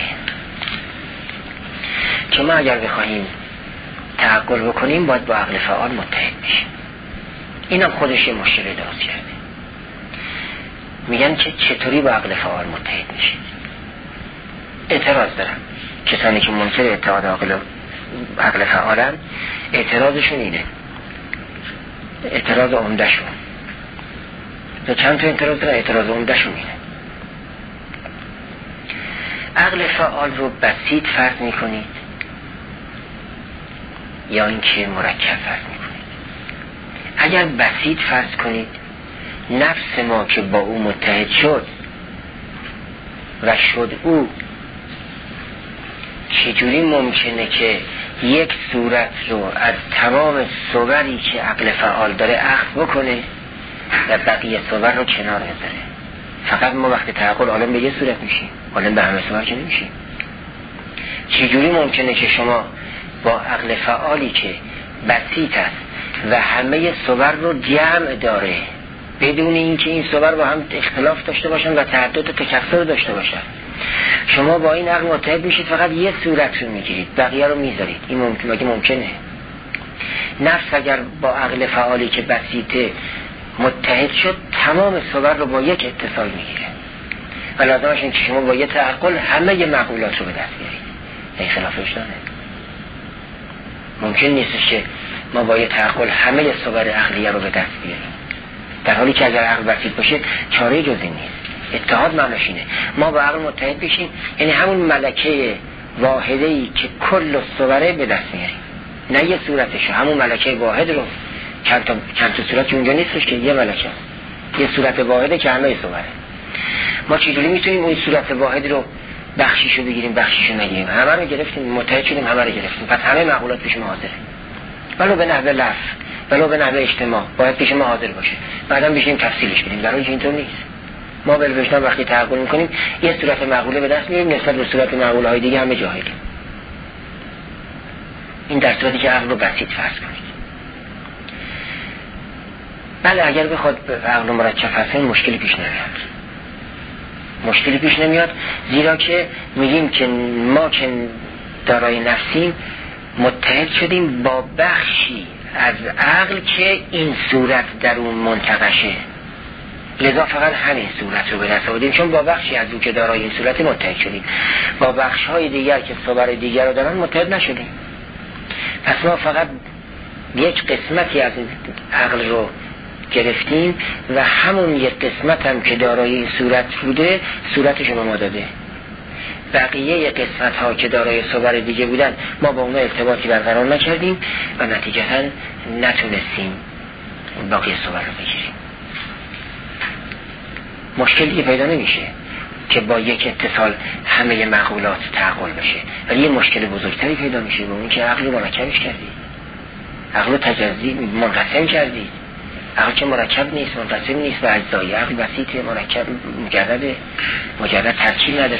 که ما اگر بخواهیم تعقل بکنیم باید با عقل فعال متحد بشیم. این هم خودش یه مشکل درست کرده. میگن که چطوری با عقل فعال متحد میشید؟ اعتراض دارم. کسانی که منکر اتحاد عاقل و عقل فعالن اعتراضشون اینه، اعتراض عمده‌شون و چند تا اعتراض دارن، اعتراض عمده‌شون اینه: عقل فعال رو بسیط فرض میکنید یا اینکه مرکب فرض میکنید؟ اگر بسیط فرض کنید، نفس ما که با او متحد شد و شد او، چجوری ممکنه که یک صورت رو از تمام صوری که عقل فعال داره اخذ بکنه و بقیه صور رو کنار بذاره؟ فقط ما وقتی تعقل عالم به یه صورت میشیم، عالم به همه صور که نمیشیم. چجوری ممکنه که شما با عقل فعالی که بسیط است و همه صور رو جمع داره بدون اینکه این صور با هم اختلاف داشته باشن و تعدد و تکثر داشته باشن، شما با این عقل متحد میشید فقط یه صورت رو میگیرید بقیه رو میذارید؟ این ممکن مگه ممکنه؟ نفس اگر با عقل فعالی که بسیطه متحد شد تمام صور رو با یک اتصال میگیره و لازمش این که شما با یه تعقل همه معقولات رو به دست بیارید. این خلافش داره؟ ممکن نیست که ما با یه تعقل همه صور عقلیه رو به دست بیاریم، در حالی که اگر عقل بسیط باشه چاره جز این نیست. اتحاد معناش اینه ما با عقل متحد بشیم، یعنی همون ملکه واحده‌ای که کل صوره به دست میاریم، نه یه صورتش، همون ملکه واحد رو. چند تا چند تا صورت اونجا نیستش که یه ملکه، یه صورت واحده که همه صوره. ما چجوری میتونیم اون صورت واحد رو بخشیشو بگیریم بخشیشو نگیریم؟ همه رو گرفتیم، متحد شدیم، همه رو گرفتیم، پس همه معقولات پیش ما حاضره، ولو به نحوه لفظ ولو به نحوه اجتماع باید پیش ما حاضر باشه، بعداً بشیم تفصیلش بدیم. در حالی که اینطور نیست. ما بالوجدان وقتی تعقل میکنیم یه صورت معقوله به دست میاریم، نسبت به صورت معقوله های دیگه همه جاهلیم. این در صورتی که عقل رو بسیط فرض کنید. بله اگر بخواد عقل رو مرکب فرض کنید مشکلی پیش نمیاد، مشکلی پیش نمیاد زیرا که میگیم که ما که دارای نفسیم متحد شدیم با بخشی از عقل که این صورت در اون منتقشه، لذا فقط همین صورت رو به دست آوردیم، چون با بخشی از اون که دارای این صورت متحد شدیم، با بخش های دیگر که صور دیگر رو دارن متحد نشدیم. پس ما فقط یک قسمتی از عقل رو گرفتیم و همون یک قسمت هم که دارای این صورت بوده صورتش رو ما داده، بقیه قسمت ها که دارای صور دیگه بودن ما با اونها ارتباطی برقرار نکردیم و نتیجتا نتونستیم باقی صور رو بگیریم. مشکلی پیدا نمیشه که با یک اتصال همه معقولات تعقل بشه، ولی یه مشکل بزرگتری پیدا میشه، با اون که عقل رو مرکبش کردید، عقل رو تجزی منقسم کردید. عقل که مرکب نیست، منقسم نیست و اجزای عقل بسیطه، مرکب مجرده، مجرد ترکیب نداره.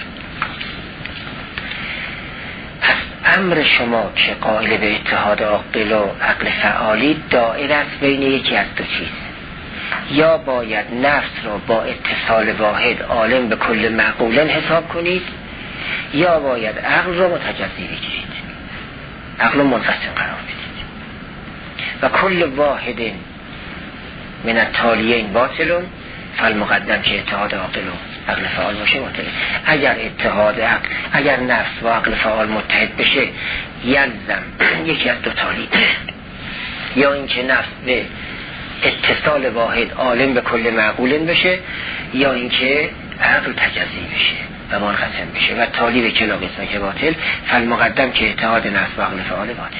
پس امر شما که قائل به اتحاد عاقل و عقل فعالی دائره است بین یکی از دو چیز: یا باید نفس را با اتصال واحد عالم به کل معقولن حساب کنید، یا باید عقل را متجزی بگیرید، عقل را منقسم قرار بدید. و کل واحد من التالیین باطلون فالمقدم که اتحاد عاقل و عقل فعال باشه باطله. اگر اتحاد عقل، اگر نفس و عقل فعال متحد بشه یلزم یکی از دو تالی، یا اینکه نفس به اتصال واحد عالم به کل معقولن بشه، یا اینکه عقل تجزی بشه و منقسم بشه و تالی به کلا قسمه که باطل فالمقدم که اتحاد نفس و عقل فعال باطل.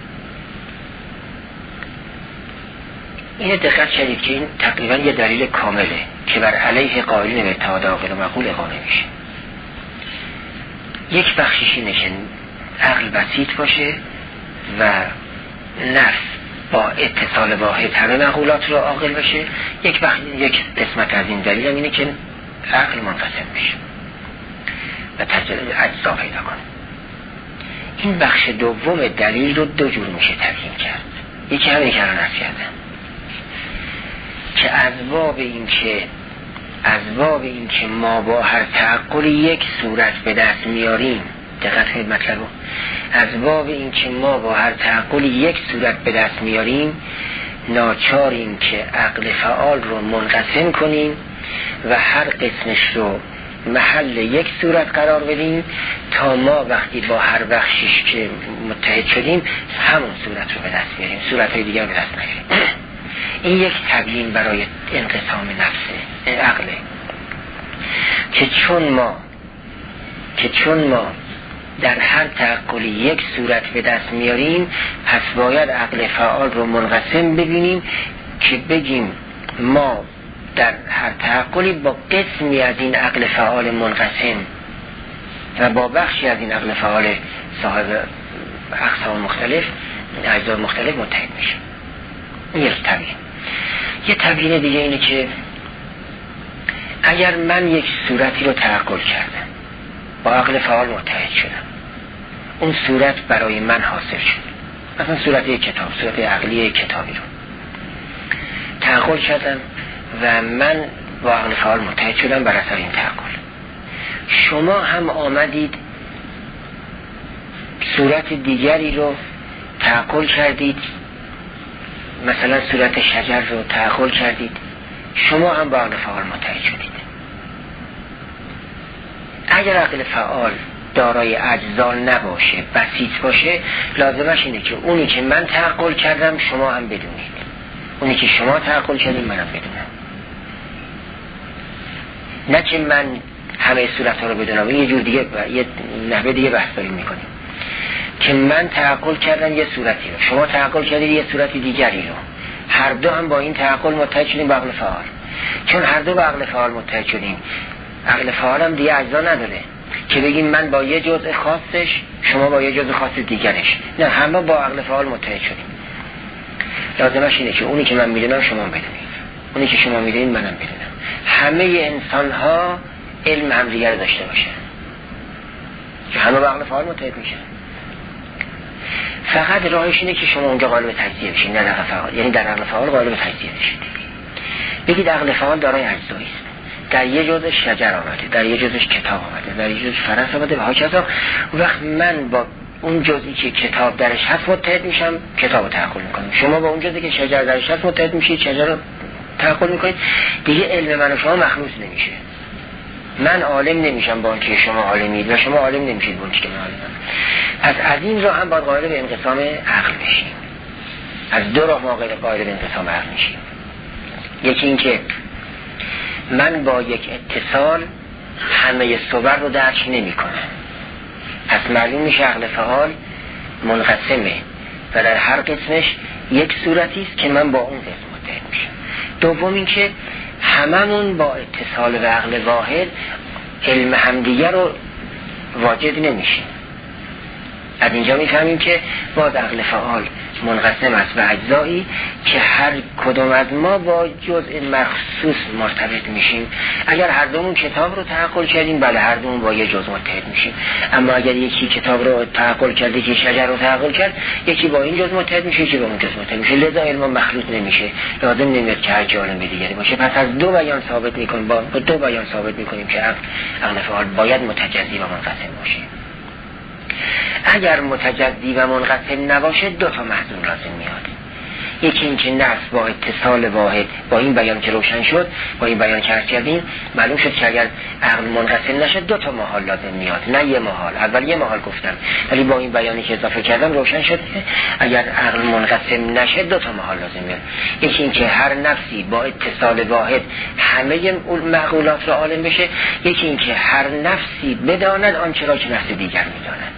این دقت شدید که این تقریبا یه دلیل کامله که بر علیه قائلین به اتحاد عاقل و معقول اقامه میشه. یک بخشش اینه که عقل بسیط باشه و نفس با اتصال واحد همه معقولات رو عاقل بشه. یک بخش، یک قسمت از این دلیل هم اینه که عقل منقسم بشه و تجزیه اجزا پیدا کنه. این بخش دوم دلیل رو دو جور میشه تبیین کرد. یکی همین که الان عرض کردم که اسباب این که اسباب این که ما با هر تعقل یک صورت به دست میاریم، دقت کنید مطلب رو، اسباب این که ما با هر تعقل یک صورت به دست میاریم ناچاریم که عقل فعال رو منقسم کنیم و هر قسمش رو محل یک صورت قرار بدیم تا ما وقتی با هر بخشش که متحد شدیم همون صورت رو به دست بیاریم، صورتهای دیگر به دست نیاریم. این یک تبیین برای انقسام نفس عقله که چون ما که چون ما در هر تعقل یک صورت به دست میاریم پس باید عقل فعال رو منقسم ببینیم که بگیم ما در هر تعقلی با قسمی از این عقل فعال منقسم و با بخشی از این عقل فعال صاحب اقسام مختلف اجزای مختلف متحد میشه. این یک تبیین. یه تبیین دیگه اینه که اگر من یک صورتی رو تعقل کردم با عقل فعال متحد شدم، اون صورت برای من حاصل شد، مثلا صورت یک کتاب، صورت عقلی یک کتابی رو تعقل کردم و من با عقل فعال متحد شدم بر اثر این تعقل. شما هم آمدید صورت دیگری رو تعقل کردید، مثلا صورت شجر رو تعقل کردید، شما هم با عقل فعال متحد شدید. اگر عقل فعال دارای اجزا نباشه، بسیط باشه، لازمش اینه که اونی که من تعقل کردم شما هم بدونید، اونی که شما تعقل کردید منم بدونم. نه که من همه صورت ها رو بدونم. این یه جور دیگه ب... یه نحوه دیگه بحث داریم میکنیم که من تعقل کردم یه صورتی رو، شما تعقل کردید یه صورتی دیگری رو، هر دو هم با این تعقل متحد شدیم با عقل فعال. چون هر دو با عقل فعال متحد شدیم، عقل فعال هم دیگه اجزا نداره که بگیم من با یه جزء خاصش شما با یه جزء خاص دیگرش، نه، همه با عقل فعال متحد شدیم. لازمش اینه که اونی که من میدونم شما بدونید، اونی که شما میدونید منم بدونم. همه انسان ها علم همدیگر رو داشته باشه که همه با عقل فعال متحد میشن. فقط راهش اینه که شما اونجا قالب تجزیه بشین، نه در عقل فعال، یعنی در عقل فعال قالب تجزیه بشید. بگید عقل فعال دارای اجزایی است، در یه جزء شجر آمده، در یه جزء کتاب آمده، در یه جزء فرس آمده و هاکذا. وقت من با اون جزئی که کتاب درش هست متحد میشم، کتاب رو تعقل میکنم. شما با اون جزئی که شجر درش هست متحد میشید، شجر رو تعقل میکنید. دیگه علم من و شما مخلوط نمیشه. من عالم نمیشم با اینکه شما عالمید و شما عالم نمیشید با اینکه من عالمم. پس از این راه هم باید قائل به انقسام عقل بشیم. از دو راه ما قائل به انقسام عقل میشیم. یکی این که من با یک اتصال همه صور رو درک نمی کنم، پس معلوم میشه عقل فعال منقسمه و در هر قسمش یک صورتی است که من با اون قسم متحد میشم. دوم این که هممون با اتصال به عقل واحد علم همدیگر رو واجد نمیشیم. از اینجا میفهمیم که باز عقل فعال منقسم است به اجزایی که هر کدوم از ما با جزء مخصوص مرتبط میشیم. اگر هر دومون کتاب رو تعقل کردیم، بله هر دومون با یه جزء متحد میشیم. اما اگر یکی کتاب رو تعقل کرد، یکی شجر رو تعقل کرد، یکی با این جزء متحد میشه، یکی با اون جزء متحد میشه. لذا علم مخلوط نمیشه، لازم نمیاد که هر عالم دیگری باشه. پس از دو بیان ثابت میکنیم، با دو بیان ثابت میکنیم که عقل عقل فعال باید متجزی و منقسم باشه. اگر متجزی و منقسم نباشه دو تا محضور لازم میاد. یکی این که نفس با اتصال واحد، با این بیان که روشن شد، با این بیان که عرض کردیم معلوم شد که اگر عقل منقسم نشه دو تا محال لازم میاد، نه یه محال. اول یه محال گفتم، ولی با این بیانی که اضافه کردم روشن شد که اگر عقل منقسم نشه دو تا محال لازم میاد. یکی این که هر نفسی با اتصال واحد همه معقولات را عالم بشه، یکی این که هر نفسی بداند آنچه را که نفس دیگر میداند.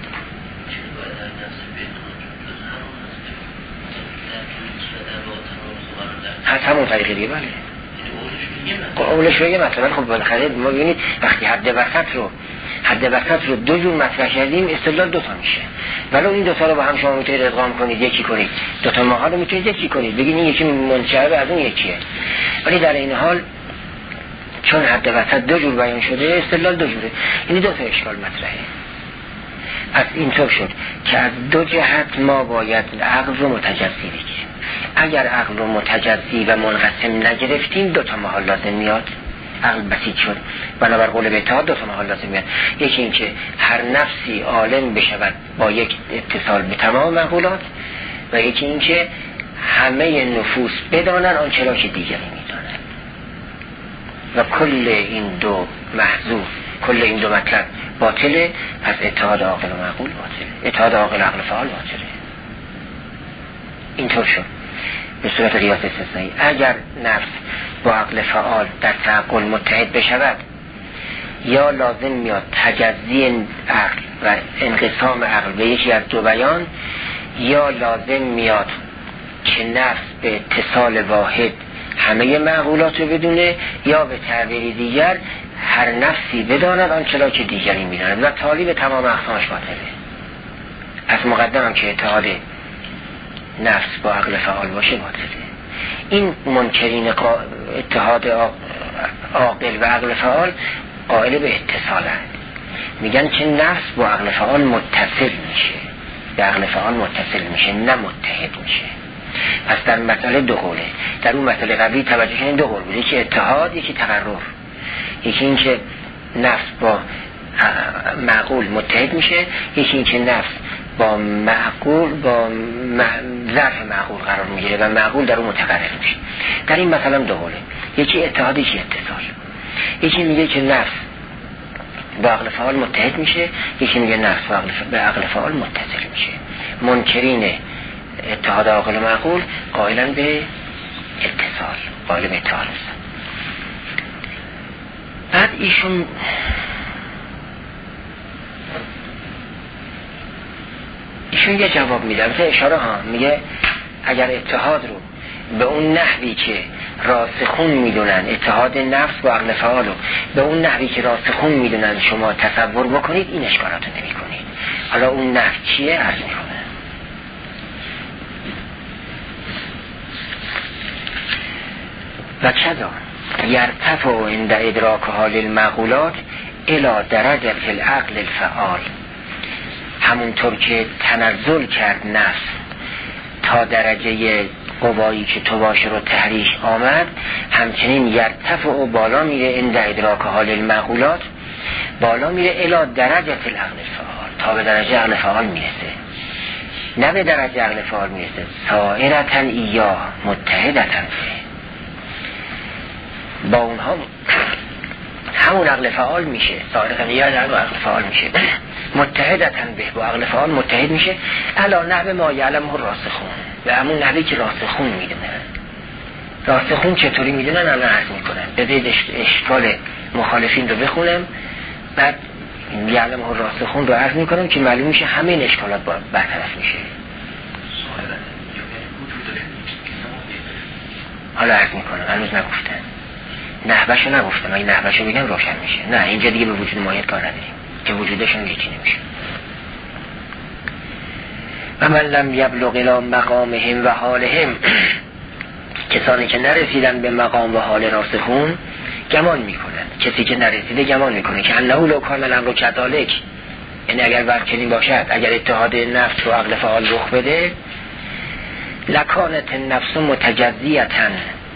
هست همون طریقی دیگه. بله اولش بگه مثلا خب بالاخره ما ببینید وقتی حد وسط رو حد وسط رو دو جور مطرح کردیم، استدلال دو تا میشه. ولو این دو تا رو با هم شما میتونید ادغام کنید، یکی کنید، دو تا محال رو میتونید یکی کنید، بگید این یکی منشعب از اون یکیه. ولی در این حال چون حد وسط دو جور بیان شده، استدلال دو جوره. این دو تا اشکال مطرحه. از اینطور شد که از دو جهت ما باید عقل رو متجزی بگیریم. اگر عقل رو متجزی و منقسم نگرفتیم، دو تا محال لازم میاد. عقل بسیط شد، بنابر قول به اتحاد دو تا محال لازم میاد. یکی این که هر نفسی عالم بشود با یک اتصال به تمام معقولات، و یکی این که همه نفوس بدانن آنچه را که دیگری میدانن. و کل این دو محذوف، کل این دو مطلب باطله. پس اتحاد عاقل و معقول باطله، اتحاد عاقل عقل فعال باطله. اینطور شد به صورت قیاس استثنایی. اگر نفس با عقل فعال در تعقل متحد بشود، یا لازم میاد تجزی عقل و انقسام عقل به یکی از دو بیان، یا لازم میاد که نفس به اتصال واحد همه معقولات رو بدونه، یا به تعبیر دیگر هر نفسی بداند آنچه که دیگری میداند و تالی به تمام اقسامش باطله. پس مقدمم که اتحاد نفس با عقل فعال باشه باطله. این منکرین اتحاد عاقل و عقل فعال قائل به اتصالند، میگن که نفس با عقل فعال متصل میشه، به عقل فعال متصل میشه، نه متحد میشه. پس در مسئله دو قوله. در اون مسئله قبلی توجه کنید دو قول بود، یکی اتحاد، یکی تقرر. یکی این که نفس با معقول متحد میشه، یکی این که نفس با معقول با ظرف معقول قرار میگیره و معقول در اون متقرر میشه. در این مثلا دو قوله، یکی اتحاد، یکی اتصال. یکی میگه که نفس با عقل فعال متحد میشه، یکی میگه نفس با عقل به عقل فعال متصل میشه. منکرین اتحاد عاقل و معقول قائلن به اتصال، قائل به اتحاد هستن. بعد ایشون ایشون یه جواب میده، مثل اشاره ها، میگه اگر اتحاد رو به اون نحوی که راسخون میدونن، اتحاد نفس با عقل فعال رو به اون نحوی که راسخون میدونن شما تصور بکنید، این اشکالات رو نمی کنید. حالا اون نحو چیه؟ عرض میکنه. و کذا یرتفع عند ادراک حال المعقولات الی درجه العقل الفعال، همونطور که تنزل کرد نفس تا درجه قوایی که تو باشه رو تحریش آمد، همچنین یرتفع و بالا میره عند ادراک حال المعقولات، بالا میره الی درجه العقل الفعال، تا به درجه عقل فعال میرسه. نه به درجه عقل فعال میرسه، سائرتن ایا متحدتن با اونها همون عقل فعال میشه، سائرتن ایا در عقل فعال میشه، متحدتن به با عقل فعال متحد میشه. الا نحو ما یعلمه راسخون، به همون نحوی که راسخون میدونن. راسخون چطوری میدونن الان عرض میکنن. بذارید اشکال مخالفین رو بخونم، بعد یعلمه راسخون رو عرض میکنم که معلوم میشه همه این اشکالات برطرف میشه. حالا عرض میکنم، هنوز نگفتن، نحوهشو نگفتم، اگه نحوهشو بگم روشن میشه. نه اینجا دیگه به وجود مایت کار نداریم که وجودشون یکی نمیشه. و من لم یبلغ الی مقامهم و حالهم، کسانی که نرسیدن به مقام و حال راسخون گمان میکنن. کسی که نرسیده گمان میکنه که انه لو کان الامر کذالک، یعنی اگر بر چنین باشد، اگر اتحاد نفس و عقل فعال رخ بده، لکانت النفس متجزیتن.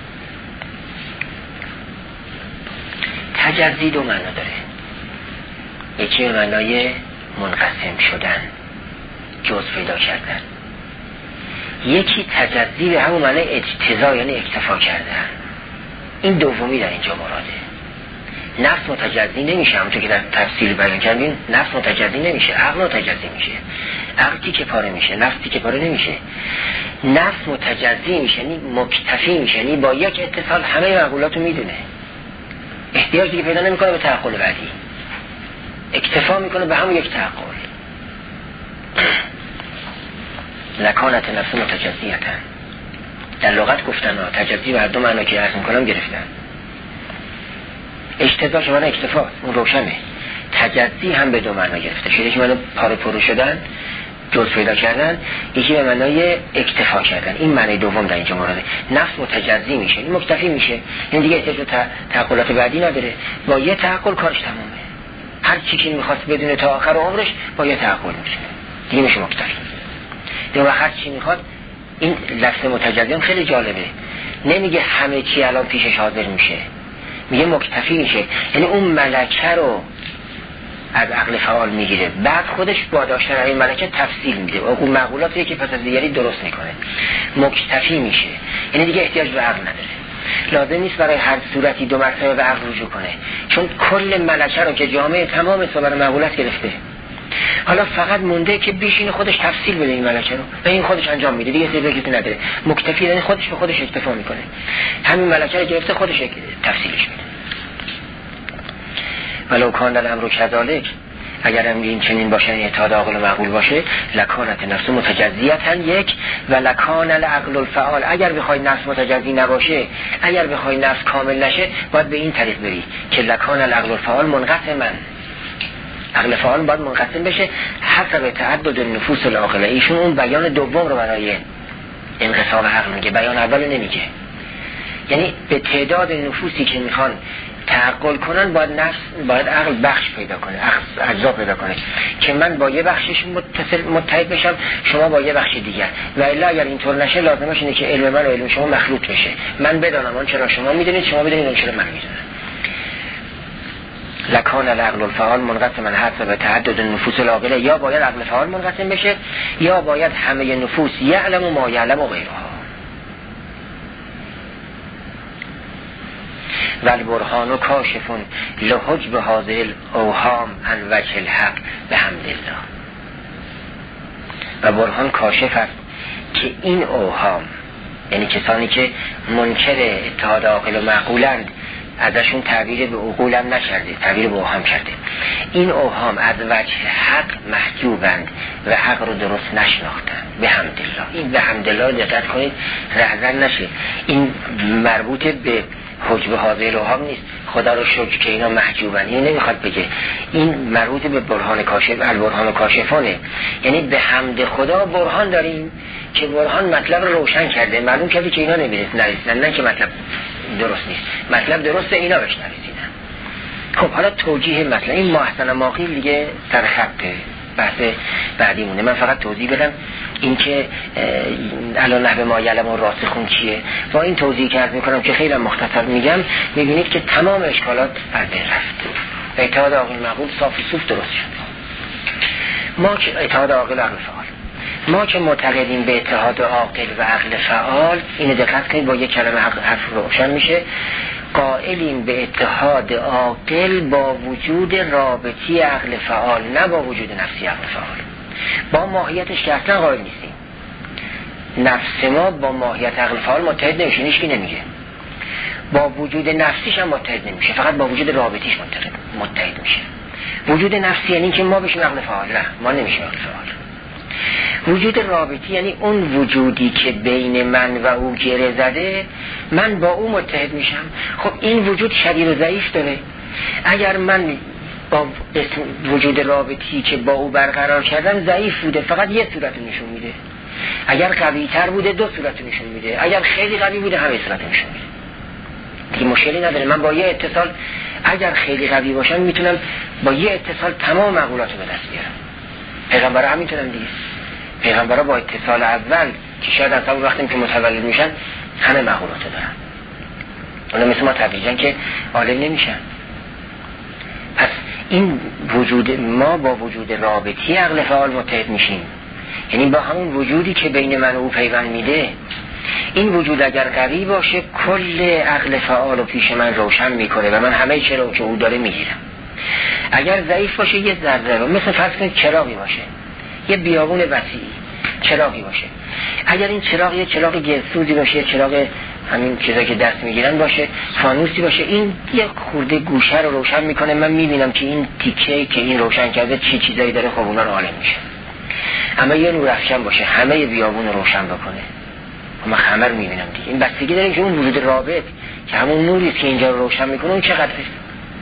تجزی دو معنا داره، یکی به معنای منقسم شدن، جز پیدا کردن، یکی تجزی به همون معنی اجتزا یعنی اکتفا کردن. این دومی در اینجا مراده. نفس متجزی نمیشه، همونطور که در تفسیر بیان کردیم، نفس متجزی نمیشه، عقل متجزی میشه. عقل تیکه پاره میشه، نفس تیکه پاره نمیشه. نفس متجزی میشه یعنی مکتفی میشه، یعنی با یک اتصال همه معقولاتو میدونه، احتیاج دیگه پیدا نمیکنه به تعقل بعدی، اکتفا میکنه به همون یک تعقل. لکانت نفس متجزیتن. در لغت گفتن ها تجزی بر دو معنا که عرض میکنم گرفتن. اجتزا شما اکتفا، اون روشنه. تجزی هم به دو معنا گرفته شده، که منو پاره پرو شدن، جز پیدا کردن، یکی به معنای اکتفا کردن. این معنی دوم در اینجا مورده. نفس متجزی میشه، این مکتفی میشه، این دیگه احتیاج به تعقلات بعدی نداره، با یه تعقل کارش تمومه. هر چی که میخواست بدونه تا آخر عمرش با یه تعقل میشه، دیگه میشه مکتفی. دیگه هر چی میخواد. این لفظ متجزی هم خیلی جالبه، نمیگه همه چی الان پیشش حاضر میشه، میگه مکتفی میشه، یعنی اون ملکه رو از عقل فعال میگیره، بعد خودش با داشتن این ملکه تفصیل میده، اون معقولاتی که پس از دیگری درست میکنه، مکتفی میشه، یعنی دیگه احتیاج به عقل نداره. لازم نیست برای هر صورتی دو مرتبه به عقل رجوع کنه، چون کل ملکه رو که جامعه تمام صبر معقولات گرفته، حالا فقط مونده که بیشین خودش تفصیل بده این ملکه رو و این خودش انجام میده، دیگه سیبه نداره. مکتفی یعنی خودش به خودش اکتفا میکنه، همین ملکه رو گرفته خودش تفصیلش میده. ولو کان الامر کذالک، اگر هم این چنین باشه، این اتحاد عقل و معقول باشه، لکانت نفس متجزیتا یک و لکان العقل الفعال. اگر بخوای نفس متجزی نباشه، اگر بخوای نفس کامل نشه، باید به این طریق بری که لکان العقل الفعال منقسما، عقل فعال باید منقسم بشه حسب تعدد نفوس العاقله. ایشون اون بیان دوم رو برای انقسام عقل میگه، بیان اول نمیگه. یعنی به تعداد نفوسی که میخوان تعقل کنن باید نفس، باید عقل بخش پیدا کنه، اجزا پیدا کنه که من با یه بخشش متصل متحد بشم، شما با یه بخش دیگر، و الا اگر اینطور نشه لازمش اینه که علم من و علم شما مخلوط بشه، من بدانم آن چرا شما میدونید، شما بدونید اون چرا من میدونم. لکان العقل الفعال منقسما حسب تعدد النفوس العاقله، یا باید عقل فعال منقسم بشه یا باید همه نفوس یعلم و ما یعلم و غیرها. والبرهان و کاشفون لحجب هذه الاوهام عن وجه الحق بحمدالله. و برهان کاشف است که این اوهام، یعنی کسانی که منکر اتحاد عاقل و معقولند، ازشون تعبیر به عقولم نکرده، تعبیر به اوهام کرده، این اوهام از وجه حق محجوبند و حق رو درست نشناختن بحمدالله. این بحمدالله دقت کنید رهزن نشه، این مربوط به حجب هذه الاوهام نیست، خدا رو شکر که اینا محجوبن، این نمیخواد بگه، این مربوط به برهان کاشف، البرهان کاشفانه، یعنی به حمد خدا برهان داریم که برهان مطلب رو روشن کرده، معلوم کرده که اینا نمیرسن نرسیدن، نه که مطلب درست نیست، مطلب درسته اینا بهش نرسیدن. خب حالا توجیه مطلب این محسن ماقیل دیگه سر خطه، بحث بعدی مونه. من فقط توضیح بدم این که الان نحوه ما یعلم و راسخون چیه، با این توضیح که عرض میکنم که خیلی مختصر میگم، میبینید که تمام اشکالات از بین رفت و اتحاد عاقل معقول صافی صوف درست شد. ما که اتحاد عاقل عقل فعال، ما که معتقدیم به اتحاد عاقل و عقل فعال، اینو دقت کنید با یک کلمه حرف روشن میشه، قائلیم به اتحاد عاقل با وجود رابطی عقل فعال، نه با وجود نفسی عقل فعال. با ماهیتش که اصلا قائل نیستیم. نفس ما با ماهیت عقل فعال متحد نمیشه، هیچکی نمیگه. با وجود نفسیش هم متحد نمیشه، فقط با وجود رابطیش متحد متحد میشه. وجود نفسی یعنی که ما بشیم عقل فعال، نه ما نمیشیم عقل فعال. وجود رابطی یعنی اون وجودی که بین من و او گره زده، من با او متحد میشم. خب این وجود شدید و ضعیف داره، اگر من با وجود رابطی که با او برقرار کردم ضعیف بوده، فقط یه صورت نشون میده، اگر قوی تر بوده دو صورت نشون میده، اگر خیلی قوی بوده همه صورت نشون میده. دیگه مشکلی نداره، من با یه اتصال اگر خیلی قوی باشم میتونم با یه اتصال تمام معقولات رو به دست بیارم. پیغمبر هم میتونم دیگه، پیغمبرها با اتصال اول که شاید از اون وقتی که متولد میشن همه معقولات دارن، اونا مثل ما تدریجن که عالم نمیشن. پس این وجود ما با وجود رابطی عقل فعال متحد میشیم، یعنی با همون وجودی که بین من و او پیوند میده. این وجود اگر قوی باشه کل عقل فعال رو پیش من روشن میکنه و من همه چرا که او داره میگیرم. اگر ضعیف باشه یه ذره رو، مثل فرض کنید چراغی باشه، یه بیابون وسیعی چراغی باشه، اگر این چراغ یه چراغ گلسوزی باشه، یه چراغ همین چیزایی که دست میگیرن باشه، فانوسی باشه، این یه خورده گوشه رو روشن میکنه، من میبینم که این تیکه که این روشن کرده چی چیزایی داره، خب اونا عالم میشه. اما یه نور افکن باشه همه بیابون رو روشن بکنه، من خمر میبینم دیگه. این بستگی داره که اون وجود رابط که همون نوری که اینجا رو روشن میکنه اون چقدره.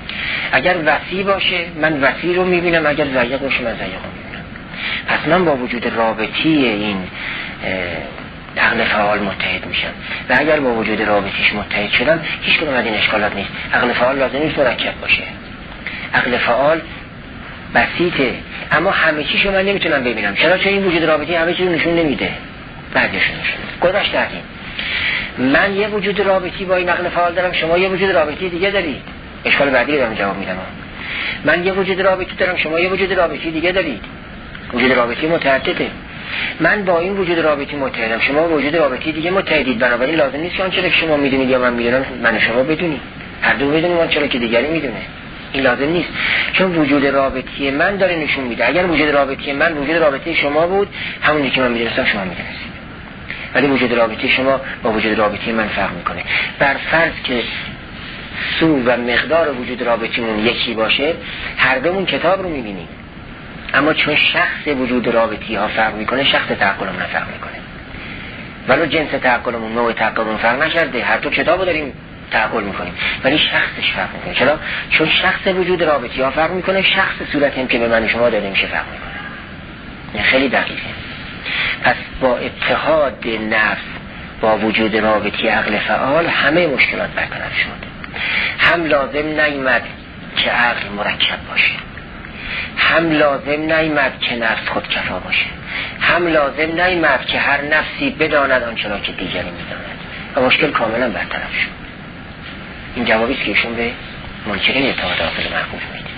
اگر وسیع باشه من وسیع رو میبینم، اگر ضیق باشه من ضیق رو میبینم. پس من با وجود رابطی این عقل فعال متحد میشم و اگر با وجود رابطیش متحد شدم هیچ کدوم از این اشکالات نیست. عقل فعال لازم نیست مرکب باشه، عقل فعال بسیطه، اما همه چیشو من نمیتونم ببینم. چرا؟ چون این وجود رابطی همه چیزو نشون نمیده، بعدشون نشون میده. گذشته از این من یه وجود رابطی با این عقل فعال دارم، شما یه وجود رابطی دیگه دارید. اشکال بعدی رو دارم جواب میدم. من یه وجود رابطی دارم، شما یه وجود رابطی دیگه دارید. وجود رابطی متعدده. من با این وجود رابطی متحدم، شما با وجود رابطی دیگه متحدید. بنابراین لازم نیست که آنچه که شما میدونید یا من میدونم من و شما بدونیم، هر دو بدونیم آنچه که دیگری میدونه. این لازم نیست، چون وجود رابطی من داره نشون میده. اگر وجود رابطی من وجود رابطی شما بود، همونی که من میدونستم شما میدونستید. ولی وجود رابطی شما با وجود رابطی من فرق میکنه. بر فرض که سو و مقدار وجود رابطیمون یکی باشه، هر دومون کتاب رو میبینیم، اما چون شخص وجود رابطی ها فرق میکنه، شخص تعقلمون فرق میکنه. ولو جنس تعقلمون، نوع تعقلمون فرق نکرده، هر دو کتابو داریم تعقل میکنیم، ولی شخصش فرق میکنه. چرا؟ چون شخص وجود رابطی ها فرق میکنه، شخص صورت هم که به من شما داده میشه فرق میکنه. این خیلی دقیقه. پس با اتحاد نفس با وجود رابطی عقل فعال همه مشکلات برطرف شد. هم لازم نیامد که عقل مرکب باشه، هم لازم نیامد که نفس خودکفا باشه، هم لازم نیامد که هر نفسی بداند آنچه را که دیگری میداند و مشکل کاملا برطرف شد. این جوابی است که ایشون به منکرین اتحاد عاقل محکوم میده.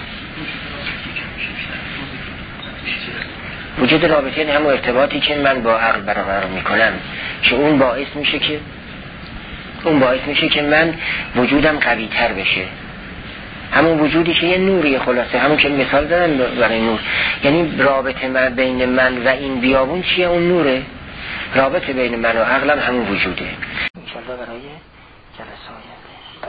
وجود رابطه یعنی همون ارتباطی که من با عقل برقرار میکنم که اون باعث میشه که اون باعث میشه که من وجودم قوی تر بشه. همون وجودی که یه نوری، خلاصه همون که مثال دادم برای نور، یعنی رابطه من بین من و این بیابون چیه؟ اون نوره. رابطه بین من و عقلم همون وجوده. انشالله برای جلسات